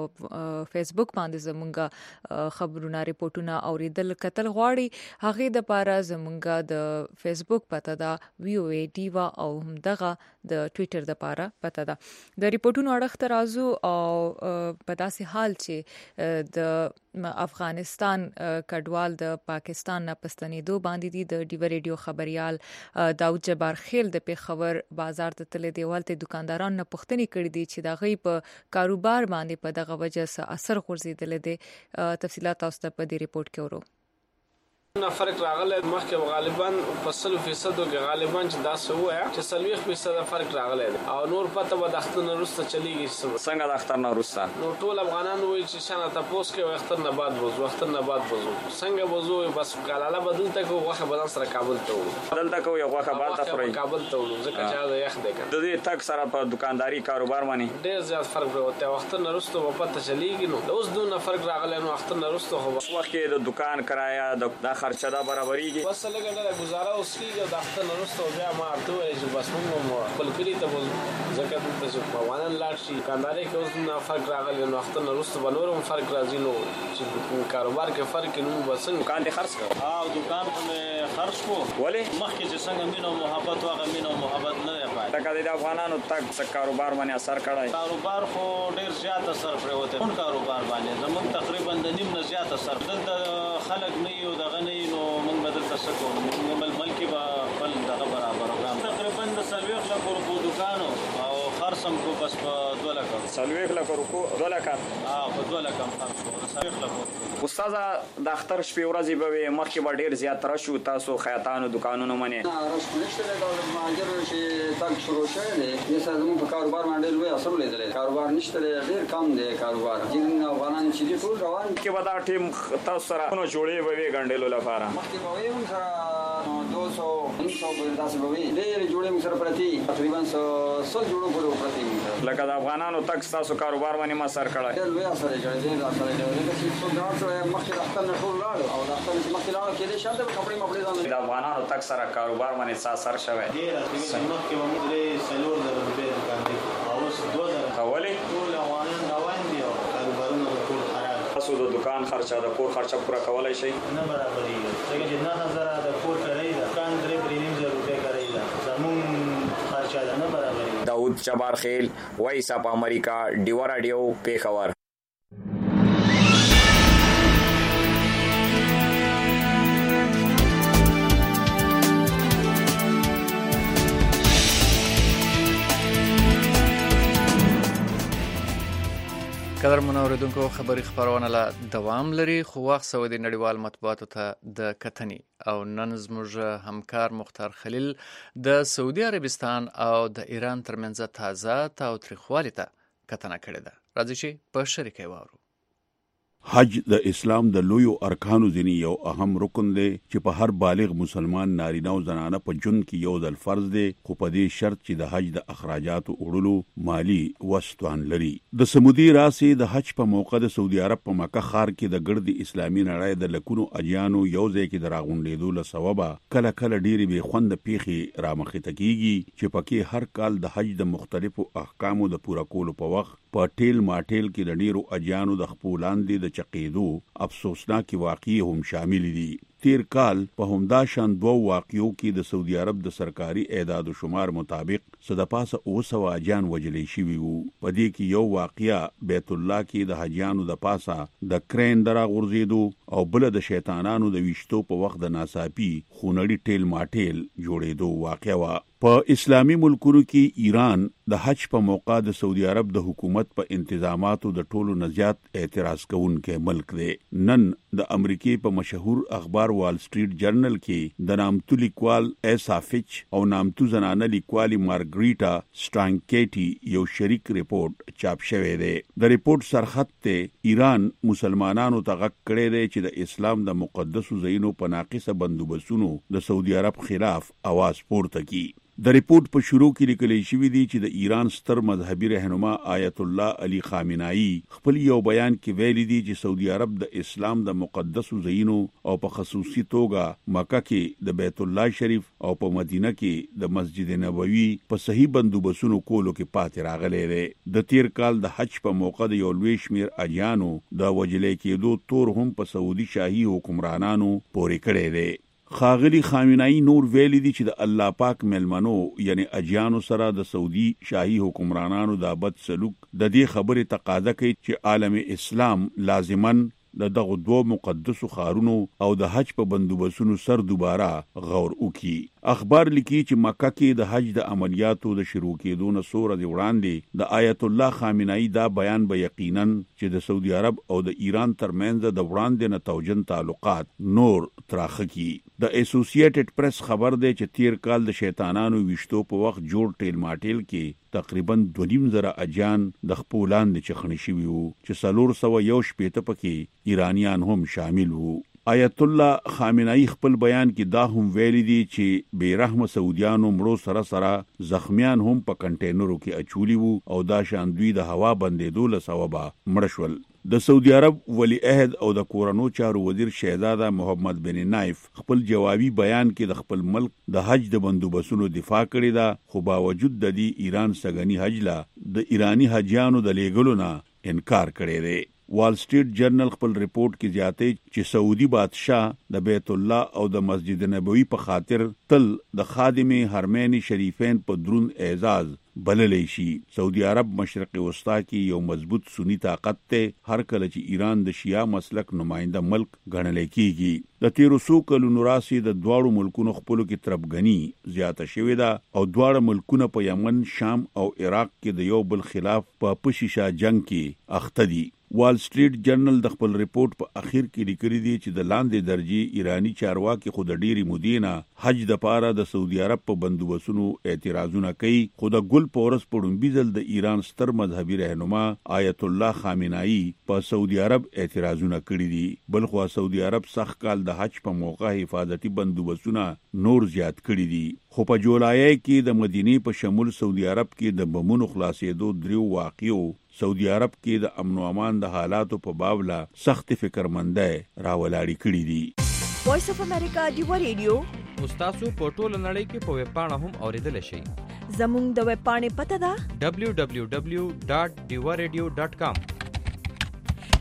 فیسبوک باندې زمونږه خبرونه ریپورتونه اوریدل کتل غواړئ هغه د پاره زمونږه د فیسبوک پته دا وي او اي ډیوا او هم دغه د ټوئیټر د پاره پته دا د ریپورتونو اړه ترازو او په داسې حال چې د افغانستان کډوال د پاکستان نه پښتنېدو باندې دي. د ډیو ریډیو خبريال داود جبار خیل د پیښور بازار ته تل دیوالته دکانداران نه پښتني کړی دي چې د غي په کاروبار باندې په دغه وجه سره اثر غورځیدل دي. تفصيلات تاسو ته په دې ریپورت کې ورو. نه فرق راغلی مخکې غالبا په سلو فیصدو کې غالبا چې دا څه وایي چې سلويخ فیصد فرق راغلی او نور پته به د اختر نه وروسته چلیږي. څنګه د اختر نه وروسته نو ټول افغانان وایي چې شانه تاسو کې اختر نه بعد وځو اختر نه بعد وځو څنګه وځو بس کالاله بدل ته کو واخه بدل سره کابل ته وو بدل ته کو یو واخه بعد ته فرای کابل ته وو ځکه چې دا یخ دی د دې تک سره په دکانداري کاروبار باندې ډېر زیات فرق وروته اختر نه وروسته په پته چلیږي. نو اوس دونه فرق راغلی نو اختر نه وروسته خو وخت کې د دکان کرایه د خرچه دا برابرېږي بس لګا نه گزاره اوس کیږي د اختر نرسته بیا ما ته وایي چې بس موږ خپل کلی ته ځکه چې په وانن لاړ شي کانداري کې اوس نه فرق راغلی نو اختر نرسته بنورم فرق راځي نو چې کاروبار کې فرق نو بس دکان دې خرڅ کړ ها دکان په خرڅ کو ولې مخکې چې څنګه مينو محبت واغه مينو محبت نه پای دا د افغانانو تک څه کاروبار باندې اثر کړای کاروبار خو ډیر زیات اثر پرې وته کوم کاروبار باندې زمونږ تقریبا د نیم نه زیات اثر دلته خلک نه یو دغه نه نو موږ بدل تاسو کوو موږ بل ملکی با خپل دغه برابر وکړو تقریبا د سلويخ لکه ورکو دکانو او خرڅم کو بس په دوه لکه سلويخ لکه ورکو دوه لکه ها په دوه لکه خرڅ کو سلويخ لکه استاد د اختر شپې ورځې به مخکې به ډیر زیات راشو تاسو خیاطانو دکانونو باندې نه راشو نشته د ماجر چې تاک شروع شوی دی یسه زموږ په کاروبار باندې لوی اثر لیدل کاروبار نشته ډیر کم دی کاروبار جن افغانان چې دي ټول روان کې به دا ټیم تاسو سره نو جوړې وي ګڼډلو لپاره مخکې به وي سره دو سو تین سو په داسې به وي ډېر جوړې موږ سره پرتی تقریبا سل جوړو پورې پرتی لکه د افغانانو تک تاسو کاروبار باندې ما سر کړای ډېر لوی اثر یې کړی دی اثر یې کړی دی چې څو ډاټ مخکې راځي نه ټول لاړ او د اختر چې مخکې لاړ کې دې شاته کپڑے مپړې ځان د افغانانو تک سره کاروبار باندې څه اثر شوی ډېر مخکې موږ دې سلور د روپې کاندي او اوس دوه درته ولې ټول افغانان روان دي او کاروبار تاسو د دکان خرچه د کور خرچه پوره کولای شئ؟ نه برابرېږي ځکه چې نه هزاره د کور کرایه ده، دکان درې درې نیم زره روپۍ کرایه ده، زمونږ خرچه ده نه برابرېږي. داود چبارخیل، وایس اپ امریکا، ډیوا راډیو، پیښور. قدر منوریدونکو خبری خبرونه لا دوام لري، خو وخت سعودي نړیوال مطبوعاتو ته د کتنې او نن زموږ همکار مختار خلیل د سعودي عربستان او د ایران ترمنځ تازه تاوتریخوالي ته کتنه کړې ده. راځي چې په شریکه وارو. حج د اسلام د لویو ارکانو ځینې یو اهم رکن دی چې په هر بالغ مسلمان نارینه او زنانه په ژوند کې یو ځل فرض دی، خو په دې شرط چې د حج د اخراجاتو وړلو مالی وسطوان لري. د سمودي راسي د حج په موقع د سعودي عرب په مکه ښار کې د ګرد اسلامي نړۍ د لکونو اجیانو یو ځای کې د راغونډېدو له سببه کله کله ډېرې بې خونده پیښې رامخته کیږي چې پکې هر کال د حج د مختلفو احکامو د پوره کولو په وخت په ټیل ماټیل کې د ډیرو اجیانو د خپولاندې د چقیدو افسوسناکې واقعي هم شامل دي. تیر کال په همدا شان دوه واقعو کې د سعودي عرب د سرکاري اعداد و شمار مطابق څه د پاسه اوه سوه حاجیان وژلې شوي وو. په دې کې یو واقعه بیت الله کې د حاجیانو د پاسه د کرین د راغورځېدو او بله د شیطانانو د ویشتو په وخت د ناڅاپي خونړي ټیل ماټیل جوړېدو واقعه وه. په اسلامي ملکونو کې ایران د حج په موقع د سعودي عرب د حکومت په انتظاماتو د ټولو نه زیات اعتراض کوونکی ملک دی. نن د امریکای په مشهور اخبار وال سټریټ جرنل کې د نامتو لیکوال ایسا فچ او نامتو زنانه لیکوالي مارګریټا سټانکیټي یو شریک ریپورت چاپ شوی دی. د ریپورت سرخط ته ایران مسلمانانو ته غږ کړی دی چې د اسلام د مقدسو ځایونو په ناقصه بندوبستونو د سعودي عرب خلاف आवाज پورته کړي. د ریپورت په شروع کې لیکل شوی دی چې د ایران ستر مذهبي رهنما آیت الله علی خامنایی خپل یو بیان کې ویلي دی چې سعودي عرب د اسلام د مقدسو ځایونو او په خصوصي توګه مکه کې د بیت الله شریف او په مدینه کې د مسجد نبوي په صحیح بندوبستونو کولو کې پاتې راغلی دی. د تیر کال د حج په موقع د یو لوی شمیر اجیانو د وجلې کېدو تور هم په سعودي شاهي حکمرانانو پورې کړی دی. خاغلی خامنایی نور ویلی دی چې د الله پاک ملمنو یعنی اجیانو سره د سعودي شاهي حکمرانانو د بد سلوک د دې خبرې تقاضا کوي چې عالم اسلام لازماً د دغه دوه مقدسو ښارونو او د حج په بندوبستونو سر دوباره غور وکړي. اخبار لیکي چې مکه کې د حج د عملیاتو د شروع کېدو نه څو ورځې وړاندې د آیت الله خامنایی دا بیان به یقیناً چې د سعودي عرب او د ایران ترمنځ د وړاندې نه توجن تعلقات نور تراخه کړي. د اسوسییټډ پریس خبر دی چې تیر کال د شیطانانو ویشتو په وخت جوړ ټیل ماټیل کې تقریبا دوه نیم زره اجیان د خپولاندې چخنی شوي وو چې څلور سوه یو شپېته پکې ایرانیان هم شامل وو. آیت الله خامنایی خپل بیان کې دا هم ویلي دی چې بې رحمه سعودیانو مړو سره سره زخمیان هم په کنټینرو کې اچولي وو او دا شان دوی د هوا بندېدو له سببه مړه شول. د سعودي عرب ولی عہد او د کورنو چارو وزیر شهزاده محمد بن نایف خپل جوابي بیان کې د خپل ملک د حج د بندوبستونو دفاع کړې ده، خو باوجود د دې ایران سګنی حج لا د ایرانی حجیانو د لیږلو نه انکار کړی دی. وال سټریټ جرنل خپل ریپورت کې زیاتې چې سعودي بادشاه د بیت الله او د مسجد نبوي په خاطر تل د خادم حرمین شریفین په درون اعزاز بللی شي. سعودي عرب مشرق وسطا کې یو مضبوط سنی طاقت ته هر کله چې ایران د شیعه مسلک نماینده ملک ګڼل کېږي. د تیرو څو کلونو راسي د دواړو ملکونو خپلو کې تربګني زیاته شوې ده او دواړه ملکونه په یمن، شام او عراق کې د یو بل خلاف په پشیشا جنگ کې اخته دي. وال سټریټ جرنل د خپل ریپورت په اخر کې لیکلي دي چې د لاندې درجه ایرانی چارواکي خود ډيري مودینا حج د پاره د سعودي عرب په بندوبستونو اعتراضونه کوي، خو د ګل پورس پړومبي ځل د ایران ستر مذهبي رهنما آیت الله خامنایی په سعودي عرب اعتراضونه کړي دي. بلخو سعودي عرب سخت کال د حج په موقع حفاظتي بندوبستونه نور زیات کړي دي. خو په جولای کې د مدینې په شمول سعودي عرب کې د بمونو خلاصېدو دریو واقعو سعودي عرب کې د امن او امان د حالاتو په بابله سخت فکرمندۍ راولاړې کړي دي. وایس اف امریکا ډیوا ریډیو تاسو په ټوله نړۍ کې په ویب پاڼه هم اوریدل شئ. زموږ د ویب پاڼې پته ده دبلیو دبلیو دبلیو ډاٹ ډیوا ریډیو ډاٹ کام.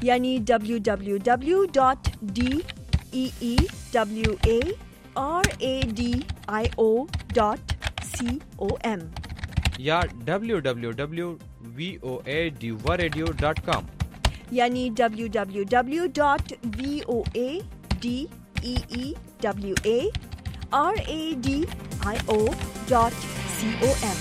یعنی دبلیو دبلیو دبلیو ډاټ ډي ای ای دبلیو ای آر ای ډي آی او ډاټ سی او ام یا دبلیو دبلیو دبلیو وی او ای ډیوا ریډیو ډاٹ کام یعنی دبلیو دبلیو دبلیو ډاټ وی او ای ډي ای ای دبلیو ای آر ای ډي آی او ډاټ سی او ام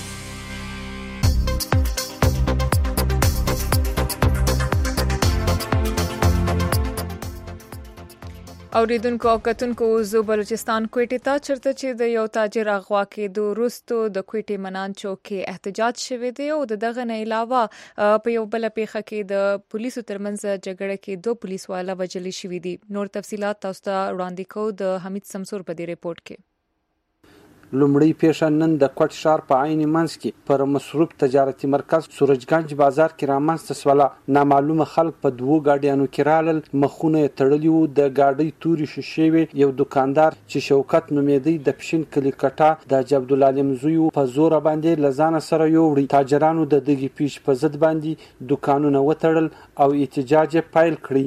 اوریدونکو او کتونکو زو بلوچستان کوټې ته چرته چې د یو تاجر اغوا کېدو وروسته د کوټې منان چوک کې احتجاج شوی دی او د دغه نه علاوه په یو بل پیښه کې د پولیسو ترمنځ جګړه کې دوه پولیس والا وژل شوي دي. نور تفصيلات تاسو ته وړاندې کوو د حمید سمسور په دې ریپورت کې. لومړی پیښه نن د کوټ ښار په عین منځ کې پر مصروف تجارتي مرکز سورجګنج بازار کې رامنځته شوله. نامعلومه خلک په دوو ګاډیانو کې رالل، مخونه یې تړلي وو، د ګاډۍ تورې ښیښې وې. یو دوکاندار چې شوکت نومېدی د پښین کلي کټه د حاجي عبدالعلیم زوی و په زوره باندې له ځانه سره یووړی. تاجرانو د دغې پیښې په ضد باندې دوکانونه وتړل او احتجاج یې پیل کړی.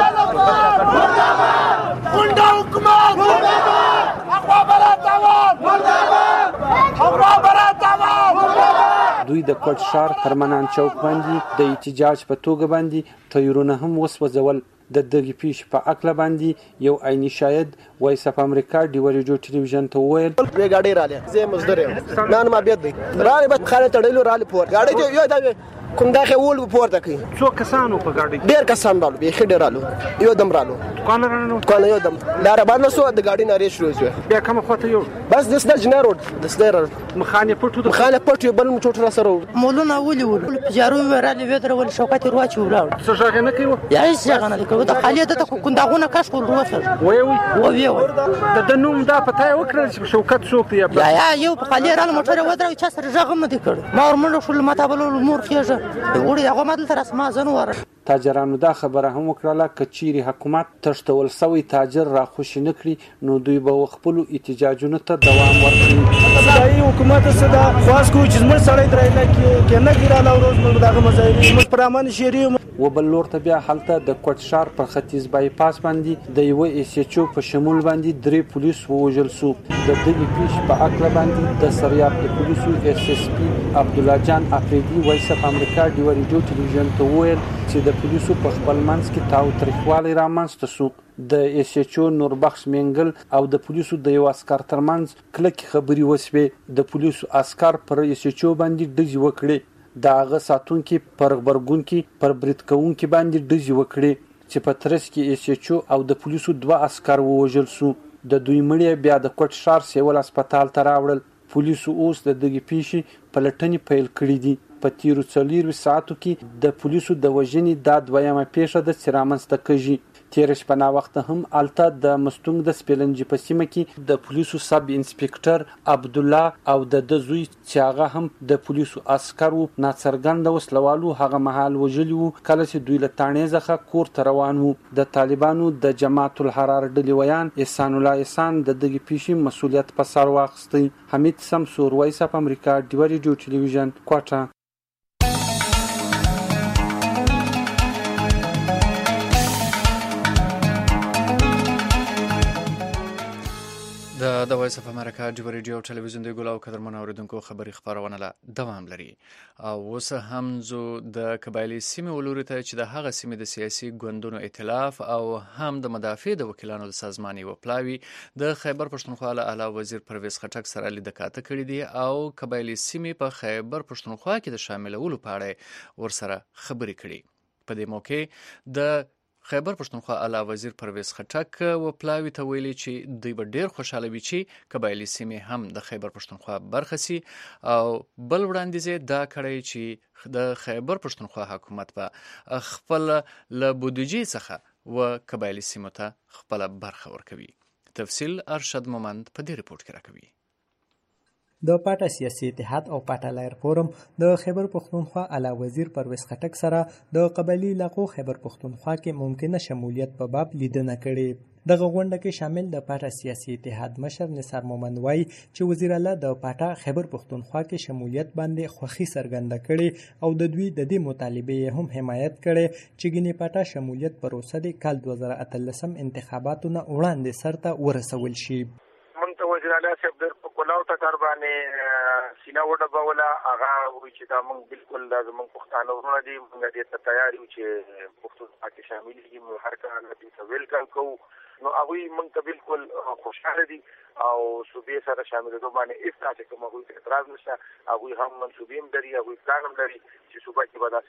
دوی د کوټ ښار پر منان چوک باندې د احتجاج په توګه باندې ټایرونه هم وسوځول. د دغې پیښې په هکله باندې یو عیني شاهد وایس اف امریکا ډیوا ریډیو ټلویزیون ته وویل: دوی ګاډۍ رالې، زه مزدور یم، نن ما بیت دی رالې بس خاله تړلو رالې پور ګاډۍ ته یو دا کوم داخه ول پورته کوي. څو کسانو په ګاډۍ؟ ډېر کسان رالو، به ډېر رالو، یو دم رالو دکان رانو دکان یو دم لار باندې سو د ګاډۍ نه ریش روزو بیا کوم خواته یو بس د سنل جنر روډ د سنل مخانه پټو مخانه پټو بل موټر را سره مولونه ولي ول جارو ورالي ودر ول شوکت رواچ ولاو څه ځای نه کوي یا هیڅ ځای نه کوي د خالي د کونداغونه کاش کول وروسه وای وای وای وای د نوم دا پته وکړل چې شوکت څوک دی. یا یا یو په خالي رال موټر ودر او چا سره ځغم نه کړ ما ورمنډ شول ماته بل مور کېږه وړي هغه مدل تر اسما زنور. تاجرانو دا خبره هم وکړه چې چیرې حکومت تشتول سوی تاجر را خوشی نکړي نو دوی به خپل احتجاجونو ته دوام ورکړي. صداي حکومت صدا خاص کو چې زموږ سړی درایله کې کنه ګراله ورځ موږ دغه مزایل موږ پرامن شری و بل لور ته بیا حالته د کوټ ښار پر ختیځ بای پاس باندې د یو ایس ایچ او په شمول باندې درې پولیس ووژل شو. د دغې پیښې په اکله باندې د سریاب د پولیسو ایس ایس پی عبدالله جان افریدي وایس اف امریکا ډیوا ریډیو ټلویزیون ته وویل چې د پولیسو په خپل منځ کې تاوتریخوالی رامنځته شو. د ایس ایچ او نوربخش مینګل او د پولیسو د یو عسکر ترمنځ کلکې خبرې وسوې. د پولیسو عسکر پر ایس ایچ او باندې ډزې وکړې، د هغه ساتونکي پر غبرګونکي پر برید کوونکي باندې ډزې وکړې چې په ترڅ کې ایس ایچ او او د پولیسو دوه عسکر ووژل شو. د دوی مړي بیا د کوټ ښار سیول هسپتال ته راوړل. پولیسو اوس د دغې پیښې پلټنې پیل کړي دي. په تیرو څلورویشت ساعتو کې د پولیسو د وژنې دا دویمه پیښه ده چې رامنځته کېږي. تیره شپه ناوخته هم هلته د مستونګ د سپیلنجي په سیمه کې د پولیسو سب انسپکټر عبدالله او د ده زوی چې هغه هم د پولیسو عسکر و ناڅرګنده وسلوالو هغه مهال وژلي وو کله چې دوی له تاڼې څخه کور ته روان وو. د طالبانو د جماعت الحرار ډلې ویان احسان الله احسان د دغې پیښې مسؤلیت په سر واخیستی. حمید سمسور وایس اف امریکا ډیوا ریډیو ټلویزیون کوټه. د د وایس اف امریکا ډیوا ریډیو ټلویزیون د ګلاو قدرمن اوریدونکو خبری خبرونه لا دوام لري. او اوس هم زو د قبایلی سیمې ولوري ته چې د هغه سیمې د سیاسي ګوندونو ائتلاف او هم د مدافع د وکیلانو د سازماني وپلاوي د خیبر پښتونخوا له اعلی وزیر پرویز خټک سره لیدکاته کړې دي او قبایلی سیمې په خیبر پښتونخوا کې د شاملولو په اړه ورسره خبرې کړي. په دې موقع د خیبر پښتونخوا اعلی وزیر پرویز خټک وپلاوي ته ویلي چې دوی به ډېر خوشاله وي چې قبایلی سیمې هم د خیبر پښتونخوا برخه سي او بل وړاندیز دا کړی چې د خیبر پښتونخوا حکومت به خپل له بودیجې څخه و قبایلی سیمو ته خپل برخه ورکوي. تفصیل ارشد مومند په دې ریپورت کې راکوي. د پاټا سیاسي اتحاد او پاټا لایر فورم د خیبر پښتونخوا اعلی وزیر پرویز خټک سره د قبایلی علاقو خیبر پښتونخوا کې ممکنه شمولیت په باب لیدنه کړې. دغه غونډه کې شامل د پاټا سیاسي اتحاد مشر نثار مومند وایي چې وزیر اعلی د پاټا خیبر پښتونخوا کې شمولیت باندې خوښي څرګنده کړې او د دوی د دې مطالبې هم حمایت کړي چې ګینې پاټا شمولیت پروسه د کال دوه زره اتلسم انتخاباتو نه وړاندې سرته ورسول شي. موږ ته وزیر اعلی صاحب د کولاو ټکر باندې سینا وډبوله هغه وایي چې دا موږ بالکل د زموږ پښتانه ورونه دي موږ دې ته تیار یو چې پښتونخوا کې شامل دي موږ هر کله دې ته ویلکم کوو. نو هغوی موږ ته بالکل خوشحاله دي او صوبې سره شاملېدو باندې هېڅ داسې کوم هغوی ته اعتراض نشته. هغوی هم منصوبې هم لري هغوی پلان هم لري چې صوبه کې به دا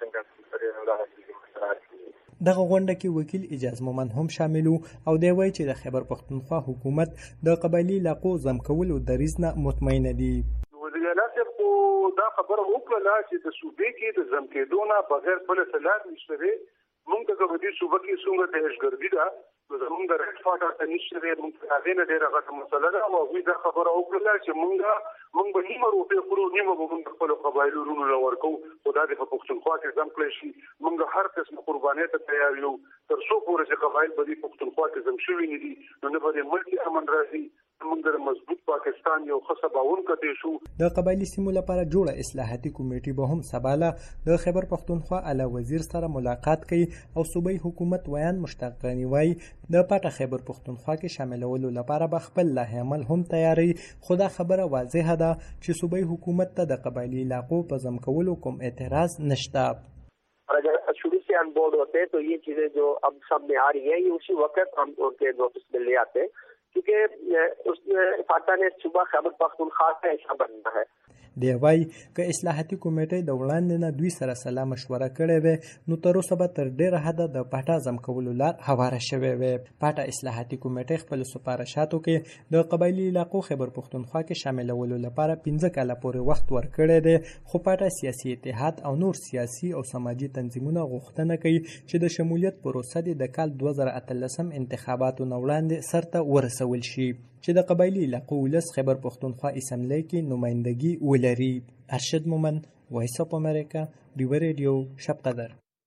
څنګه. دغه غونډه کې وکیل اجاز مومند هم شامل او دی وایي چې د خیبر پښتونخوا حکومت د قبایلي علاقو ضم کولو دریځ نه مطمئن دي. وزیر اعلی صاحب خو دا خبره وکړه چې د صوبې کې د ضم کېدو نه بغیر بل څه لار نشته دی. موږ ته په دې صوبه کې څومره دهشتګردي ده زموږ د ریډ فاټا ته نشته دی. موږ هغې نه ډېره غټه مسله ده او هغوی دا خبره وکړله چې موږ موږ به نیمه روپۍ خورو نیمه به موږ خپلو قبایلو وروڼو له ورکوو خو دا دې په پښتونخوا کې ضم کړی شي. موږ هر قسم قربانۍ ته تیار یو تر څو پورې چې قبایل به دې پښتونخوا کې ضم شوي نه دي نو نه به دې ملکي امن راځي. موږ د مضبوط پاکستان یو ښه سباوون کتې شو. د قبایلي سیمو لپاره جوړه اصلاحاتي کمیټې به هم سباله د خیبر پښتونخوا اعلی وزیر سره ملاقات کوي او صوبایي حکومت ویان مشتاق غني وایي د پاټا خیبر پښتونخوا کې شاملولو لپاره به خپل لایحه عمل هم تیاری. خو دا خبره واضحه ده چې صوبایي حکومت ته د قبایلي علاقو په ضم کولو کوم اعتراض نشته. اگر شروع سے آن بورڈ ہوتے تو یہ چیزیں جو اب سامنے آ رہی ہیں یہ اسی وقت ہم ان کے نوٹس میں لے آتے کیونکہ اس فاٹا نے صوبہ خیبر پختونخوا کا حصہ بننا ہے. دی وایي که اصلاحاتي کمیټې د وړاندې نه دوی سره سلا مشوره کړې وي نو تر اوسه به تر ډېره حده د پاټا ضم کولو لار هواره شوې وي. پاټا اصلاحاتي کمیټې خپلو سپارښاتو کې د قبایلي علاقو خیبر پښتونخوا کې شاملولو لپاره پنځه کاله پورې وخت ورکړی دی. خو پاټا سیاسي اتحاد او نور سیاسي او سماجي تنظیمونه غوښتنه کوي چې د شمولیت پروسه د کال دوه زره اتلسم انتخاباتو نه وړاندې سرته ورسول شي چې د قبایلي علاقو ولس خیبر پښتونخوا اسمبلی کې نمایندګي ولري. ارشد مومند، وایس اف امریکا، ډیو ریډیو، شب قدر.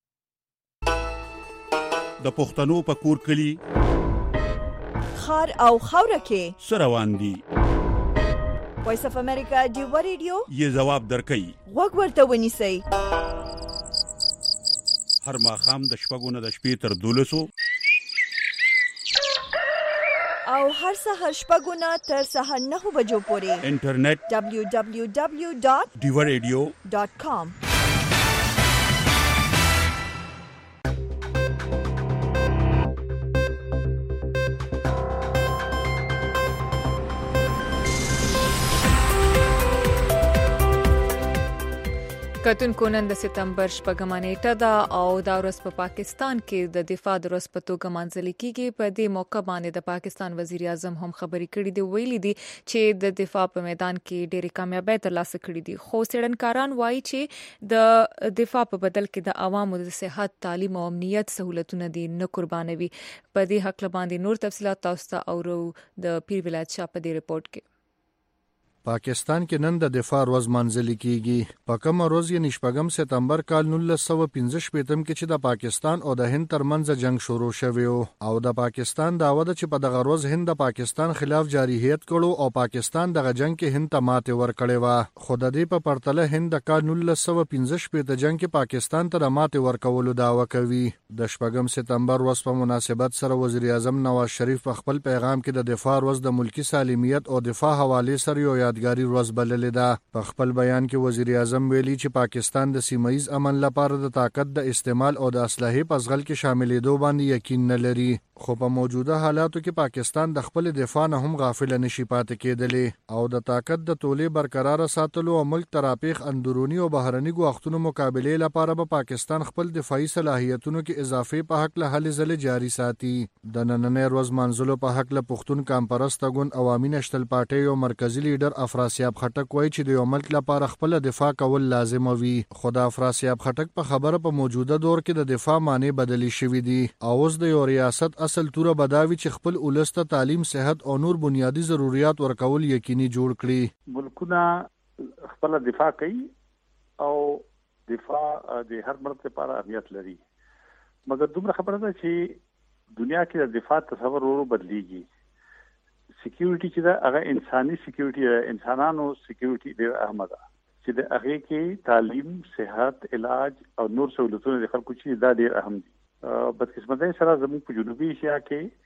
د پښتنو په کور کلی خار او خوره کې سروان دي. وایس اف امریکا ډیو ریډیو یې جواب درکړي. وګ ورته ونیسئ. هر ماښام د شپږو نه د شپې تر دولسو او هر سهار شپږو نه تر سهار نهو بجو پورې انټرنیټ دبلیو دبلیو دبلیو ډاٹ ډیو ریډیو ډاٹ کام. کتونکو نن د سپتمبر شپږمه نیټه ده او دا ورځ په پاکستان کې د دفاع د ورځ په توګه مانځل کیږي. په دې موقع باندې د پاکستان وزیر اعظم هم خبرې کړې دي. ویلي دي چې د دفاع په میدان کې ډېرې کامیابۍ ترلاسه کړې دي. خو څېړنکاران وایي چې د دفاع په بدل کې د عوامو د صحت، تعلیم او امنیت سہولتونه دي نه قربانوي. په دې حق باندې نور تفصيلات تاسو ته اورو د پیر ولایت شاه په دې رپورت کې. پاکستان کې نن د دفاع ورځ مانځل کیږي. په کوم ورځ یې شپږم سپتمبر کال نولس سوه پنځه شپېتم کې چې د پاکستان او د هند ترمنځ جنگ شروع شوی او د پاکستان دعوه ده چې په دغه ورځ هند د پاکستان خلاف جارحیت کړو او پاکستان دغه جنگ کې هند ته ماته ورکړې و. خو د دې په پرتله هند د کال نولس سوه پنځه شپېته جنگ کې پاکستان ته ماته ورکولو دعوه کوي. د شپږم سپتمبر ورځ په مناسبت سره وزیر اعظم نواز شریف په خپل پیغام کې د دفاع ورځ د ملکی سالمیت او دفاع حواله سره یو یادګاری ورځ بللې ده. په خپل بیان کې وزیر اعظم ویلي چې پاکستان د سیمایي امن لپاره د طاقت د استعمال او د اسلحې په ځغل کې شاملېدو باندې یقین نه لري. خو په موجوده حالاتو کې پاکستان د خپل دفاع نه هم غافل نشي پاتې کېدلی او د طاقت د تولې برقرار ساتلو او ملک ترافیق اندرونی او بهرني ګواښونو مقابله لپاره به پاکستان خپل دفاعي صلاحیتونو کې اضافه په حق له هلې ځلې جاری ساتي. د نننۍ ورځ منځلو په حق له پښتون کانفرنس تګون عوامي نشتل پارټي او مرکزی لیډر افراسیاب خټک وایي چې د یو ملک لپاره خپل دفاع کول لازم وي. خو د افراسیاب خټک په خبره په موجوده دور کې د دفاع معنی بدلی شوې دي او اوس د یو ریاست اصل توره بداوی چې خپل ولسته تعلیم، صحت او نور بنیادی ضرورت ورکول یقیني جوړ کړي. ملکونه خپل دفاع کوي او دفاع د هر ملک لپاره اهمیت لري. مګر دومره خبره ده چې دنیا کې د دفاع تصور ورو بدلیږي. سکیورټي چې دا هغه انساني سکیورټي، انسانانو سکیورټي ډېر اهمه ده چې د هغه کې تعلیم، صحت، علاج او نور سہولتونه د خلکو چې دا ډېر اهم دي. بدقسمتۍ سره زموږ په جنوبي ایشیا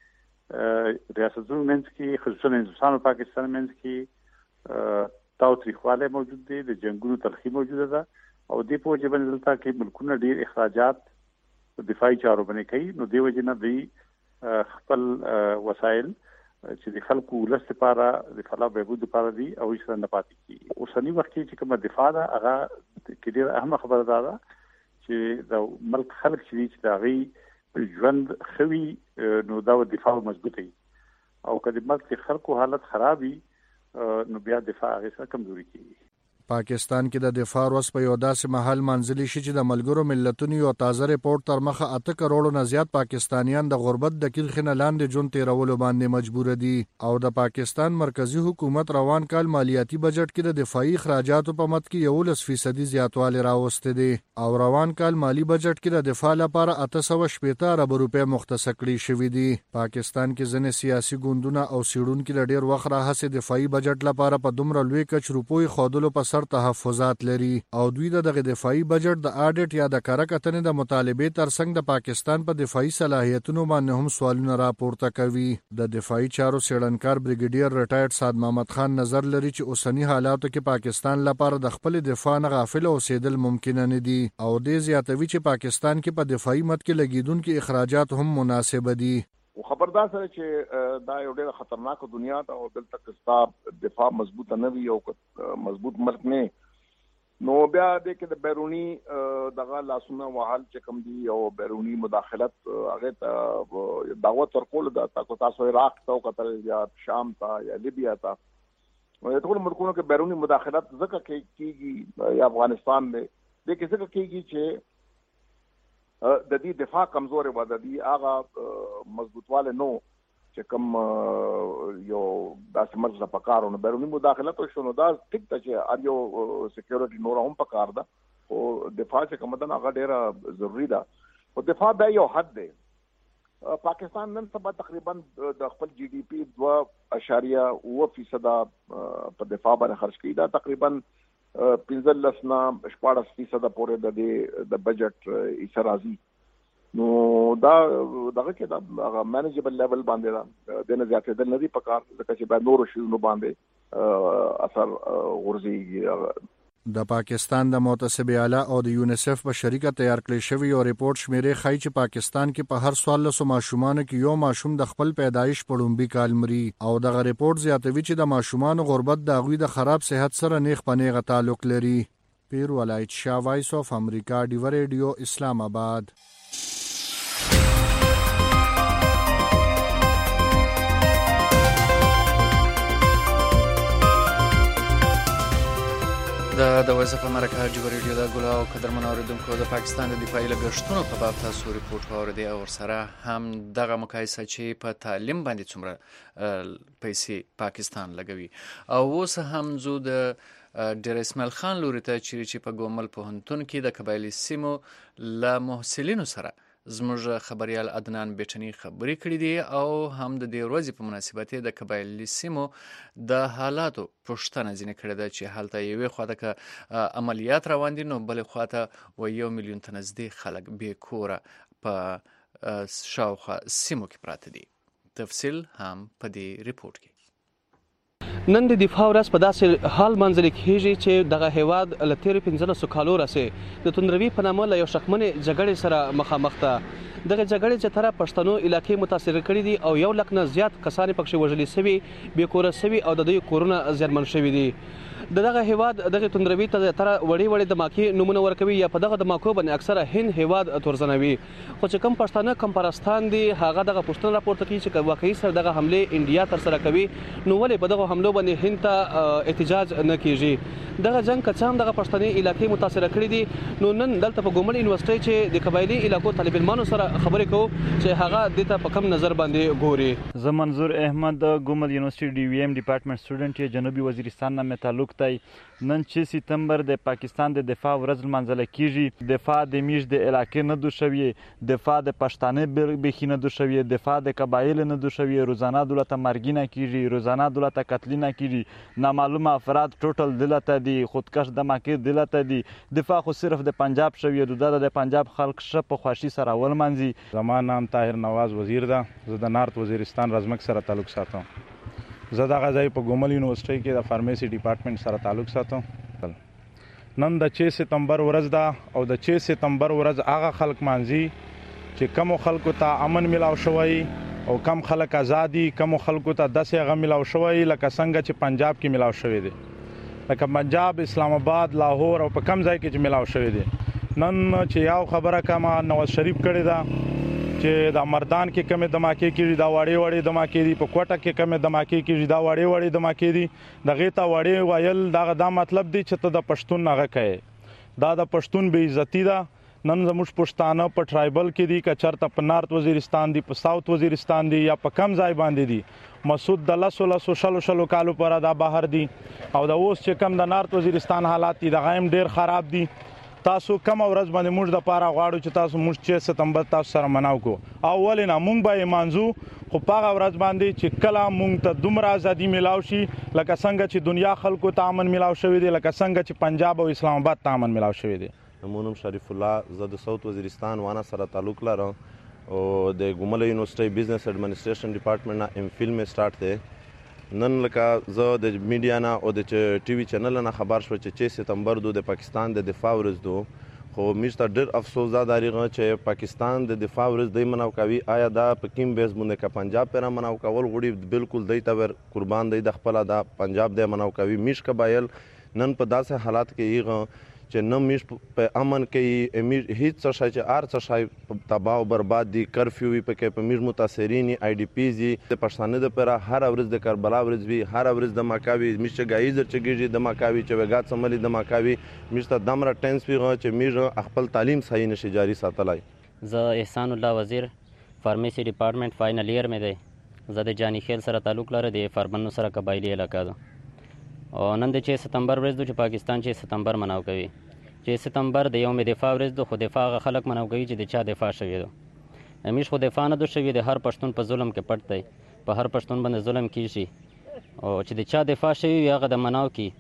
کې ریاستونو منځ کې خصوصا هندوستان او پاکستان منځ کې تاوتریخوالی موجود دی، د جنگونو تلخی موجوده ده او دې په وجه باندې دلته کې ملکونه ډېر اخراجات دفاعي چارو باندې کوي. نو دې وجه نه دوی خپل وسایل چې د خلکو ولس لپاره د فلاح بهبود لپاره دي او هیڅ نه پاتې کیږي. اوسنی وخت کې چې کومه دفاع ده هغه کې ډېره اهمه خبره ده چې د ملک خلک چې د هغوی ژوند ښه وي نو دا دفاع مضبوطوي، او که د ملک د خلکو حالت خراب وي نو بیا دفاع هغې سره کمزوري کیږي. پاکستان کې د دفاع ورځ په یو داسې محل منځلي شي چې د ملګرو ملتونو یو تازه ریپورت تر مخه اته کروڑو نه زیات پاکستانیان د غربت د کلخې نه لاندې ژوند تیرولو باندې مجبور دي، او د پاکستان مرکزی حکومت روان کال مالیاتي بجټ کې د دفاعي اخراجاتو په مد کې یولس فیصدي زیاتوالی راوستی دی، او روان کال مالی بجټ کې د دفاع لپاره اته سوه شپېته اربه روپۍ مختص کړي شوي دي. پاکستان کې ځینې سیاسي ګوندونه او څېړونکي د ډېر وخت راهیسې دفاعي بجټ لپاره په دومره لوی کچ روپیو ښودلو په تحفظات لري، او دوی د دغه دفاعي بجټ د اډیټ یا د کره کتنې د مطالبې ترڅنګ د پاکستان په دفاعي صلاحیتونو باندې هم سوالونه راپورته کوي. د دفاعي چارو څېړنکار بریګیډیر ریټایرډ سعد محمد خان نظر لري چې اوسنی حالاتو کې پاکستان لپاره د خپل دفاع نه غافل اوسېدل ممکن نه دي، او دې زیاتوي چې پاکستان کې په دفاعي مد کې لګیدونکي اخراجات هم مناسب دي. خبردار سره چې دا یو ډېر خطرناک دنیا ده او دلته که دفاع مضبوطه نه وي او مضبوط ملک نه نو بیا د کې د بیرونی دغه لاسونه وحال چې کوم دي او بیرونی مداخلت هغه ته دعوت ورکول د تاسو تاسو عراق ته او قطر یا شام ته یا لیبیا ته نو ټول ملکونو کې بیرونی مداخلت ځکه کېږي یا افغانستان دی د کې ځکه کېږي چې د دې دفاع کمزورې وه، د دې هغه مضبوطوالی نو چې کوم یو داسې ملک ته پکار و. نو بیروني مداخلت وشو نو دا ټیک ده چې هر یو سکیورټي نوره هم پکار ده، خو دفاع چې کومه ده نو هغه ډېره ضروري ده. خو دفاع بیا یو حد دی. پاکستان نن سبا تقریبا د خپل جی ډي پي دوه اشاریه اوه فیصده په دفاع باندې خرج کوي. دا تقریبا پنځلس نه شپاړس فیصده پورې د دې د بجټ حصه راځي. نو دا دغه کې دا هغه مینیجبل لیول باندې دا د نه زیاتېدل نه دي پکار، ځکه چې باید نورو شیزونو باندې اثر غورځېږي. د پاکستان د محتسب اعلی او د یونیسف په شریکه تیار کړی شوی یو ریپورت شمیرې ښایي چې پاکستان کې په هر څوارلسو ماشومانو کې یو ماشوم د خپل پیدایش په لومبي کال مري، او دغه ریپورت زیاتوي چې د ماشومانو غربت د هغوی د خراب صحت سره نیغ په نیغه تعلق لري. پیر ولایت شاه، وایس آف امریکا، ډیوه ریډیو، اسلام آباد. د د وایس اف امریکا ډیوه ریډیو د ګولا او قدرمن اوریدونکو د پاکستان د دفاعي لګښتونو په باب تاسو ریپورت واوریدئ، او ورسره هم دغه مقایسه چې په تعلیم باندې څومره پیسې پاکستان لګوي. او اوس هم زو د ډیر اسماعیل خان لوري ته چې په ګومل پوهنتون کې د قبایلي سیمو له محصلینو سره زموږ خبريال عدنان بیٹنی خبرې کړې دي، او هم د دې ورځې په مناسبت د قبایلي سیمو د حالاتو پوښتنه ځینې کړې ده چې هلته یوې خواته که عملیات روان دي نو بلې خواته و یو میلیون ته نږدې خلک بې کوره په شاوخوا سیمو کې پراته دي. تفصیل هم په دې ریپورت کې. نن د دفاع ورځ په داسې حال منځلې کېږي چې دغه هیواد له تېرو پنځلسو کالو راهیسې د توندروي په نامه له یو شکمنې جګړې سره مخامخ ده. دغه جګړې چې تر پښتنو علاقې متاثر کړي دي او یو لک نه زیات کسان پکښې وژلي سوي، بې کوره سوي او د دوی کورونه زیانمن شوي دي. د دغه هیواد دغه توندروي ته تر وړې وړې دماکې نومونه ورکوي یا په دغه دماکو باندې اکثره هند هیواد تورزنوي. خو چې کم پښتانه کم پرستان دي هغه دغه پوښتنه راپورته کوي چې واقعي سره دغه حملې انډیا ترسره کوي نو ولې په دغه حملو باندې هند ته احتجاج نه کیږي. دغه جنگ که څه هم دغه پښتني علاقې متاثره کړي دي نو نن دلته په ګومل یونیورسيټي چې د قبایلي علاقو طالب علمانو سره خبرې کوو چې هغه دته په کم نظر باندې ګوري. زه منظور احمد ګومل یونیورسيټي ډي وی ایم ډپارټمنټ سټوډنټ یم، جنوبي وزیرستان نه مې تعلق دی. نن چې سپتمبر د پاکستان د دفاع ورځ لمانځل کیږي. دفاع د میش د علاقې نه دو شوی، دفاع د پښتانه بخینه دو شوی، دفاع د قبایل نه دو شوی. روزانه دولت مرګینه کیږي، روزانه دولت قتلینه کیږي. نامعلوم افراد ټوټل دلته دي، خودکش دماکې دلته دي. دفاع خو صرف د پنجاب شوی، د پنجاب خلک ش په خواشي سره ولمانځي. زما نام طاهر نواز وزیر ده. زه د نارت وزیرستان رزمک سره تعلق ساتم. زه دغه ځای په ګومل یونیورسيټي کې د فارمیسي ډپارټمنټ سره تعلق ساتم. نن د چھ سپتمبر ورځ ده او د چھ سپتمبر ورځ هغه خلک مانځي چې کوم خلکو ته امن ملاو شوی او کم خلک ازادي، کوم خلکو ته داسې هغه ملاو شوی لکه څنګه چې پنجاب کې ملاو شوی دی، لکه پنجاب، اسلام آباد، لاهور او په کم ځای کې چې ملاو شوی دی. نن چې یو خبره کما نواز شریف کړی ده چې د مردان کې کمې دماکې کېږي، دا وړې وړې دماکې دي. په کوټه کې کمې دماکې کېږي، دا وړې وړې دماکې دي. دغې ته وړې ویل دغه دا مطلب دی چې ته د پښتون هغه کوې. دا د پښتون بې عزتي ده. نن زموږ پښتانه په ټرایبل کې دي، که چېرته په نارت وزیرستان دي، په ساوت وزیرستان دي، یا په کم ځای باندې دي. مسعود د لسو لسو شلو شلو کالو پره دا بهر دي او د اوس چې کم د نارت وزیرستان حالات دي دغه هم ډېر خراب دي. تاسو کوم ورځ باندې موږ د پاره غواړو چې تاسو موږ چھ سپتمبر تاسو سره مناو کو. اول نه موږ به مانځو، خو په هغه ورځ باندې چې کله موږ ته دومره ازادي ملاو شي لکه څنګه چې دنیا خلکو ته امن ملاو شوی دی، لکه څنګه چې پنجاب او اسلام آباد ته امن ملاو شوی دی. مونم شریف الله، زه د ساوت وزیرستان وانا سره تعلق لرم او د ګومل یونیورسيټي بزنس ایڈمنسټریشن ډپارټمنټ نه ام فیل مې سٹارټ دی. نن لکه زه د میډیا نه او د ټي وي چینل نه خبر شو چې چھ سپتمبر دو د پاکستان د دفاع ورځ دو، خو موږ ته ډېر افسوس دا داریغه چې پاکستان د دفاع ورځ دی مناو کوي. آیا دا په کوم بیس باندې که پنجاب پر مناو کول غوړي بالکل دی ته قربان دی د خپل دا پنجاب دی مناو کوي. میش قبایل نن په داسې حالات کې یغه چې نه میش په امن کې امیر هیڅ څه شي چې ار څه شي تباہ او برباد دي. کرفیو وي پکې په میش متاثرین آی ډی پی زی د پښتانه د پر هر ورځ د کربلا ورځ وی هر ورځ د ماکاوي میش غایز چې ګیږي د ماکاوي چې وګات سملي د ماکاوي میش ته دمر ټینس وی چې میش خپل تعلیم صحیح نشي جاری ساتلای. زه احسان الله وزیر، فارمیسی ډپارټمنټ فائنل ایئر مې دی. زه د جانی خیل سره تعلق لرم، د فاربنو سره قبایلی علاقه ده. او نن د چھ سپتمبر ورځ چې پاکستان چھ سپتمبر مناو کوي. چھ سپتمبر د یوم دفاع ورځ ده، خو دفاع هغه خلک مناو کوي چې د چا دفاع شوی ده. همیش خو دفاع نه ده شوی، د هر پښتون په ظلم کې پټ دی، په هر پښتون باندې ظلم کیږي او چې د چا دفاع شوی وي هغه د مناو کی.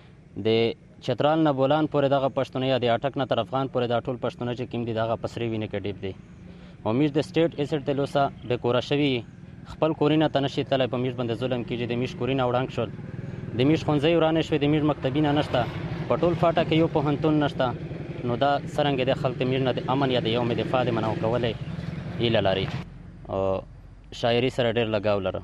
د چترال نه بولان پورې دغه پښتون یا د اټک نه تر افغان پورې دا ټول پښتون چې کوم دي دغه پسری وینه کې ډیب دي. همیش د سټیټ ایسټ تلوسا د کورا شوی خپل کورینه تنشي تلای په میش باندې ظلم کیږي. د میش کورینه وړاندې شول، د میش خونځي ورانه شوی، د میش مکتبینه نشته، په ټول فاټا کې یو پوهنتون نشته. نو دا څرنګه د خلک میش نه د امن یا د یوم دفاع د مناو کولې هیله لري. او شاعري سره ډېر لګاو لرم.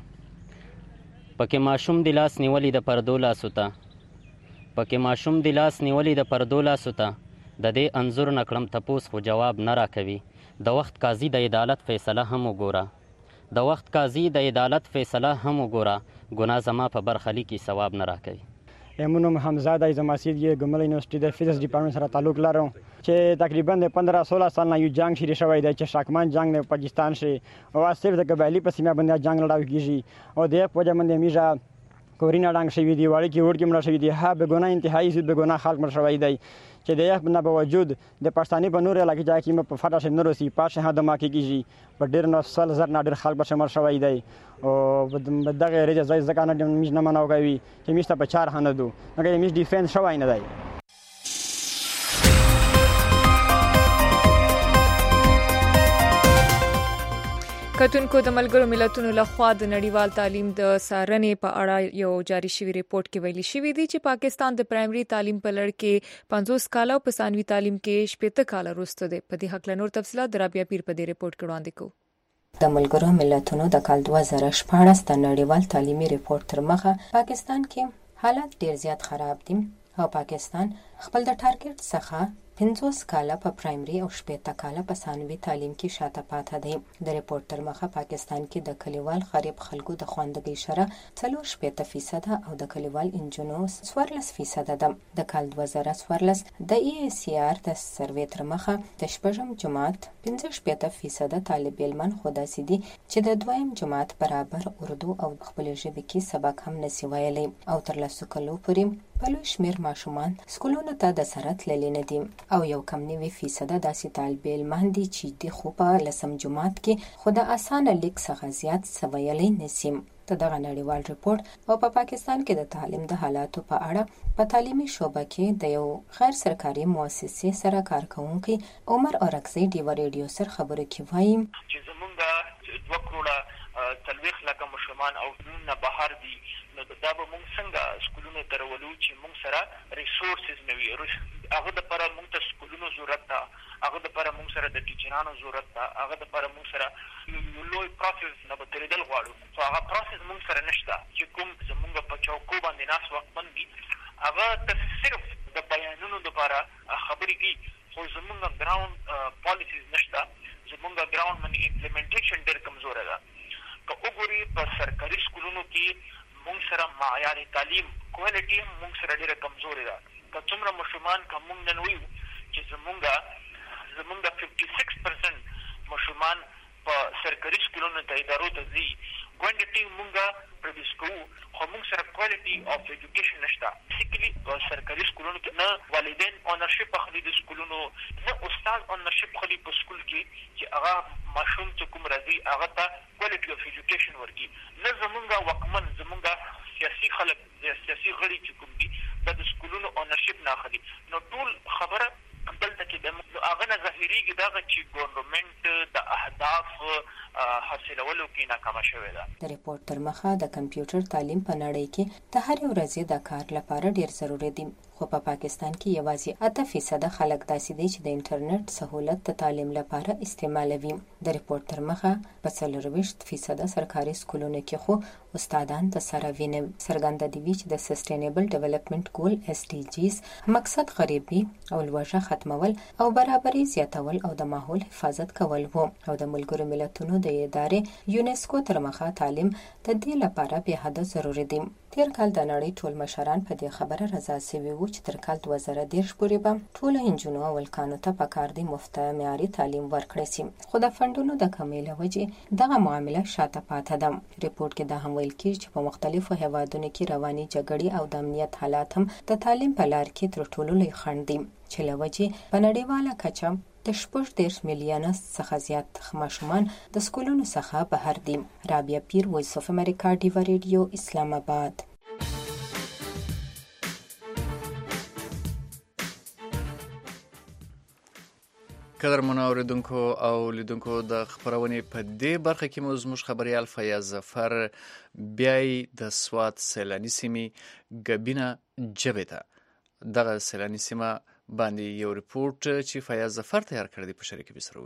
پکې ماشوم د لاس نیولې د پردو لاسو ته، پکې ماشوم د لاس نیولې د پردو لاسو ته، د دې انځور نکړم تپوس خو جواب نه راکوي. د وخت قاضي د عدالت فیصله هم وګوره، د وخت قاضي د عدالت فیصله هم وګوره، ګناه زما په برخه لیکي ثواب نه راکوي. امونم حمزاده زماسید یې ګمل یونیورسيټي د فزیکس ډپارټمنټ سره تعلق لرم چې تقریبا د پندرہ سولہ سال نه یو جنگ شروع شوی دی چې شاکمان جنگ نه پاکستان شي او صرف د قبایلی په سیمه باندې جنگ لړاو کیږي او د په جمن د میجا کورینا ډنګ شوی دی، وړي کې وړ کې مړ شوی دی. ها به ګناه انتهایی سود به ګناه خلق مړ شوی دی چې د یخ نه باوجود د پښتاني په نور علاقې ځای کې په فاټا شي نورسي پاشه هدا ما کېږي په ډیر نو سل زر نه ډیر خلک به شمر شوی دی او دغه ریجه ځای ځکه نه میش نه مناو کوي چې میشته په چار هنه دو هغه میش ډیفنس شوی نه دی. کتونکو د ملګرو ملتونو لخوا د نړیوال تعلیم د څارنې په اړه یو جاری شوی ریپورت کې ویلي شوی دی چې پاکستان د پرایمري تعلیم په لړ کې پنځوس کاله او په ثانوي تعلیم کې شپږ کاله وروسته دی. په دې حق له نور تفصیلات د رابعه پیر په دې ریپورت کې وړاندې کوو. د ملګرو ملتونو د کال دوه زره شپاړس د نړیوال تعلیمي ریپورت تر مخه پاکستان کې حالات ډیر زیات خراب دي او پاکستان خپل د ټارګټ څخه پنځوس کاله په پرایمري او شپږ کاله په ثانوي تعلیم کې شاته پاتې دی. د ریپورت تر مخه پاکستان کې د کلیوال غریب خلکو د خواندګۍ شره څلور شپږ فیصد او د کلیوال انجونو څوارلس فیصد ده. د کال دوه زره څوارلس د ای ای سی آر د سروې تر مخه د شپږم جماعت پنځه شپږ فیصد طالب علمان خو داسې دي چې د دویم جماعت برابر اردو او خپل ژبه کې سبق هم نسی ویلی او تر لسو کلو پورې په لوی شمېر ماشومان سکولونو ته د سره تللي نه دي او یو کم نوي فیصده داسې طالب علمان دي چې د خو په لسم جماعت کې خو د اسانه لیک څخه زیات څه ویلی نشي. د دغه نړیوال رپورټ او په پا پاکستان کې د تعلیم د حالاتو په اړه په تعلیمي شعبه کې د یو غیر سرکاري مؤسسې سره کارکونکي عمر اورکزی ډیو ریډیو سره خبرو کې وایي چې زمونږ دوه کروڑه څلوېښت لکه ماشومان او نه بهر دي، نو دا به موږ څنګه سکولونو ته راولو چې موږ سره ریسورسز نه وي. هغه دپاره موږ ته سکولونو ضرورت ده، هغه دپاره موږ سره د ټیچرانو ضرورت ده، هغه دپاره موږ سره یو لوی پروسس نه به تېرېدل غواړو. خو هغه پروسس موږ سره نشته چې کوم زموږ په چوکو باندې ناست وقتمن دي هغه ته صرف د بیانونو دپاره خبرې کوي، خو زموږ ګراوند پالیسیز نشته. زموږ ګراوند باندې امپلیمنټیشن ډېر کمزوره ده. که وګورئ په سرکاري سکولونو کې موږ سره معیار تعلیم کوالټي هم موږ سره ډېره کمزورې ده. که څومره ماشومان که موږ نن وایو چې زموږ زموږ ففټي سکس پرسنټ ماشومان په سرکاري سکولونو ته ادارو ته ځي، کوانټیټي موږ پروډیوس کوو، خو موږ سره کوالټي اف ایجوکیشن نشته. بیسیکلي په سرکاري سکولونو کې نه والدین اونرشپ اخلي د سکولونو، نه استاد اونرشپ اخلي په سکول کې چې هغه ماشوم چې کوم راځي هغه ته کوالټي اف ایجوکیشن ورکړي، نه زموږ واکمن زموږ سیاسي خلک سیاسي غړي چې کوم دي دا د سکولونو اونرشپ نه اخلي. نو ټول خبره دلته کې د هغه نه ظاهرېږي دغه چې ګورنمنټ د اهداف حاصلولو کې ناکامه شوې ده. د ریپورټ تر مخه د کمپیوټر تعلیم په نړۍ کې د هرې ورځې د کار لپاره ډېر ضروري دی، خو په پاکستان کې یوازې اته فیصده خلک داسې دي چې د انټرنیټ سهولت د تعلیم لپاره استعمالوي. د ریپورټ تر مخه په څلرویشت فیصده سرکاري سکولونو کې خو استادان د سره ویني. څرګنده دي چې د سسټینیبل ډیولپمنٹ ګول اس ډي جیز مقصد غریبي او لوږه ختمول او برابري زیاتول او د ماحول حفاظت کول وو، او د ملګرو ملتونو د ادارې یونسکو تر مخه تعلیم د دې لپاره به حد ضروري دی. تیر کال د نړۍ ټول مشران په دې خبره رضا شوي وو چې تر کال دوه زره دېرش پورې به ټولو نجونو او هلکانو ته پکار دی مفته معیاري تعلیم ورکړی شي، خو د فنډونو د کمۍ له وجې دغه معامله شاته پاتې ده. ریپورټ کې دا هم ویل کېږي چې په مختلفو هیوادونو کې رواني جګړې او د امنیت حالات هم د تعلیم په لار کې تر ټولو لوی خنډ دي، چې له وجې په نړیواله کچه د شپږ دېرش میلیونه څخه زیات ماشومان د سکولونو څخه بهر دي. رابعه پیر، وایس اف امریکا، ډیو ریډیو، اسلام آباد. قدرمنو اوریدونکو او لیدونکو د خبرونې په دې برخه کې مو زموږ خبريال فیاض ظفر بیاي د سوات سیلاني سیمې ګبینه جبې ته دغه سیلاني سیمه باندې یو ریپورت چې فیاض ظفر تیار کړی دی په شریکه به سره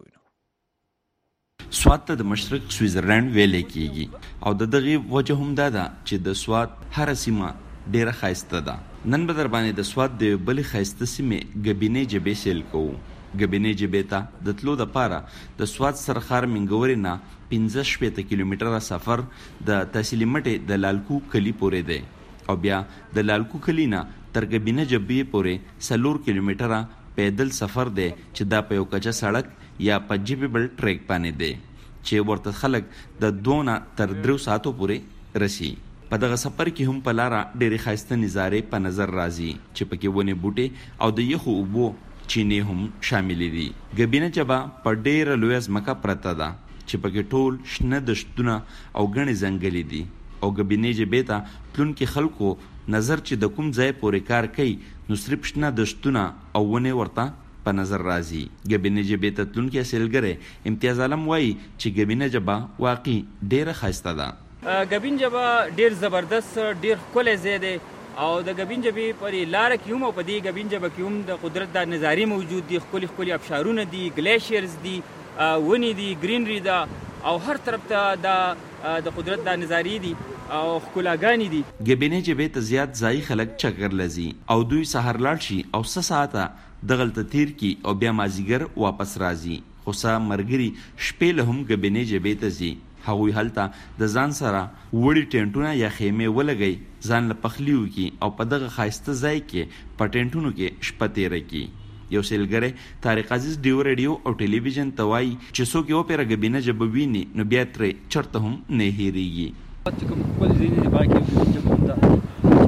وینو. سوات ته د مشرق سویزرلند ویل کېږي او د دغه وجه هم دا ده چې د سوات هر سیمه ډیره ښایسته ده. نن به در باندې د سوات د بلې ښایسته سیمې ګبینې جبې سیل کوو. ګبینې جبې ته د تلو دپاره د سوات سرخار منګورې نه پنځه شپېته کیلومتره سفر د تحصیلي مټې د لالکو کلي پورې دی او بیا د لالکو کلي نه تر ګبینه جبې پورې څلور کیلومتره پیدل سفر دی چې دا په یو کچه سړک یا په جبیبل ټریک باندې دی چې ورته خلک د دوه نه تر درېو ساعتو پورې رسي. په دغه سفر کې هم په لاره ډېرې ښایسته نظارې په نظر راځي چې پکې ونې بوټې او د یخو اوبو چینې هم شاملې دي. ګبینه جبه په ډېره لویه ځمکه پرته ده چې پکې ټول شنه دشتونه او ګڼې ځنګلې دي او ګبینې جبې ته تلونکي خلکو نظر چې د کوم ځای پورې کار کوي نو صرف شنه دشتونه او ونې ورته په نظر راځي. ګبینه جبې ته تلونکي اصیلګری امتیاز عالم وایي چې ګبینه جبه واقعي ډېره ښایسته ده. ګبین جبه ډېر زبردست ډېر ښکلی ځای دی او د ګبین جبې په دې لاره کې هم او په دې ګبین جبه کې هم د قدرت دا نظارې موجود دي، ښکلي ښکلي ابشارونه دي، ګلیشیرز دي، ونې دي، ګرینري ده او هر طرف ته دا د قدرت دا نظارې دي او ښکلاګانې دي. ګبینې جبې ته زیات ځایي خلک چکر لځي او دوی سهار لاړ شي او څه ساعته دغلته تیر کی او بیا مازیګر واپس راځي، خو څه ملګري شپې له هم ګبینې جبې ته ځي. هغوی هلته د ځان سره وړي ټینټونه یا خیمې ولګئ، ځان له پخلي وکړي او په دغه ښایسته ځای کې په ټینټونو کې شپه تېره کړي. یو سیلګری طارق عزیز ډیو ریډیو او ټلویزیون ته وایي چې څوک یو پیره ګبینه جبه ویني نو بیا ترې چرته هم نه هېرېږي.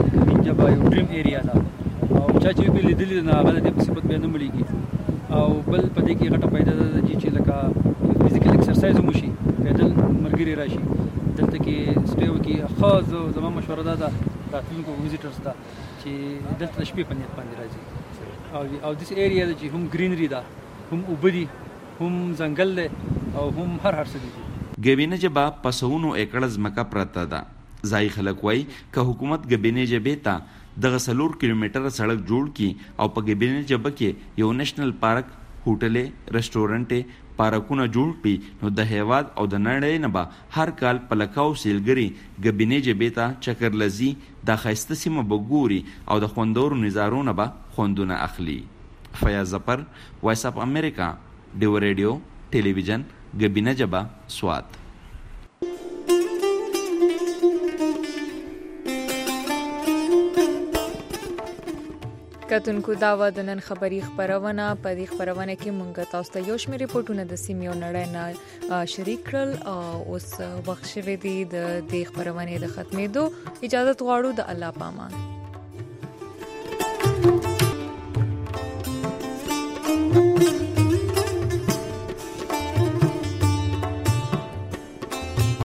جبا یو ډریم ایریا ده او چا چې به لیدلی نه هغه د مصیبت به نه مړیږي او بل په دې کې غټه پیدا ده چې لکه فزیکل ایکسرسایز مو شي پیدل مرګري راشي دلته کې سټیو کې خاص زما مشوره ده راتلونکو ویزیټرز ته چې دلته شپې په نیت باندې راځي او او دیس ایریا چې هم گرینری ده هم وبدي هم ځنګل ده او هم هر هر څه دي. ګبینه جبا پسونو ایکړ ځمکه پرته ده. ځای خلک وای که حکومت ګبینه جبې ته دغه سلور کیلومتره سړک جوړ کی او په ګبینه جبه کې یو نېشنل پارک، هوټلې، رېسټورانټ، پارکونه جوړ کړي نو د هیواد او د نړۍ نه به هر کال په لکاو سیلګري ګبینه جبې ته چکر لذي د ښایسته سیمه به ګوري او د خوندورو نظارو نه به خوندونه اخلي. فیاض ظفر، وایس اف امریکا، ډیو ریډیو ټلویزیون، ګبینه جبه، سوات. کتونکو دا و د نن خبری خبرونه په دې خبرونه کې مونږ تاسو ته یو شمېر ریپورتونه د سیمې او نړۍ نه شریک کړل او اوس وخت شوه دی د دې خبرونه د ختمېدو. اجازه غواړو د الله پامان.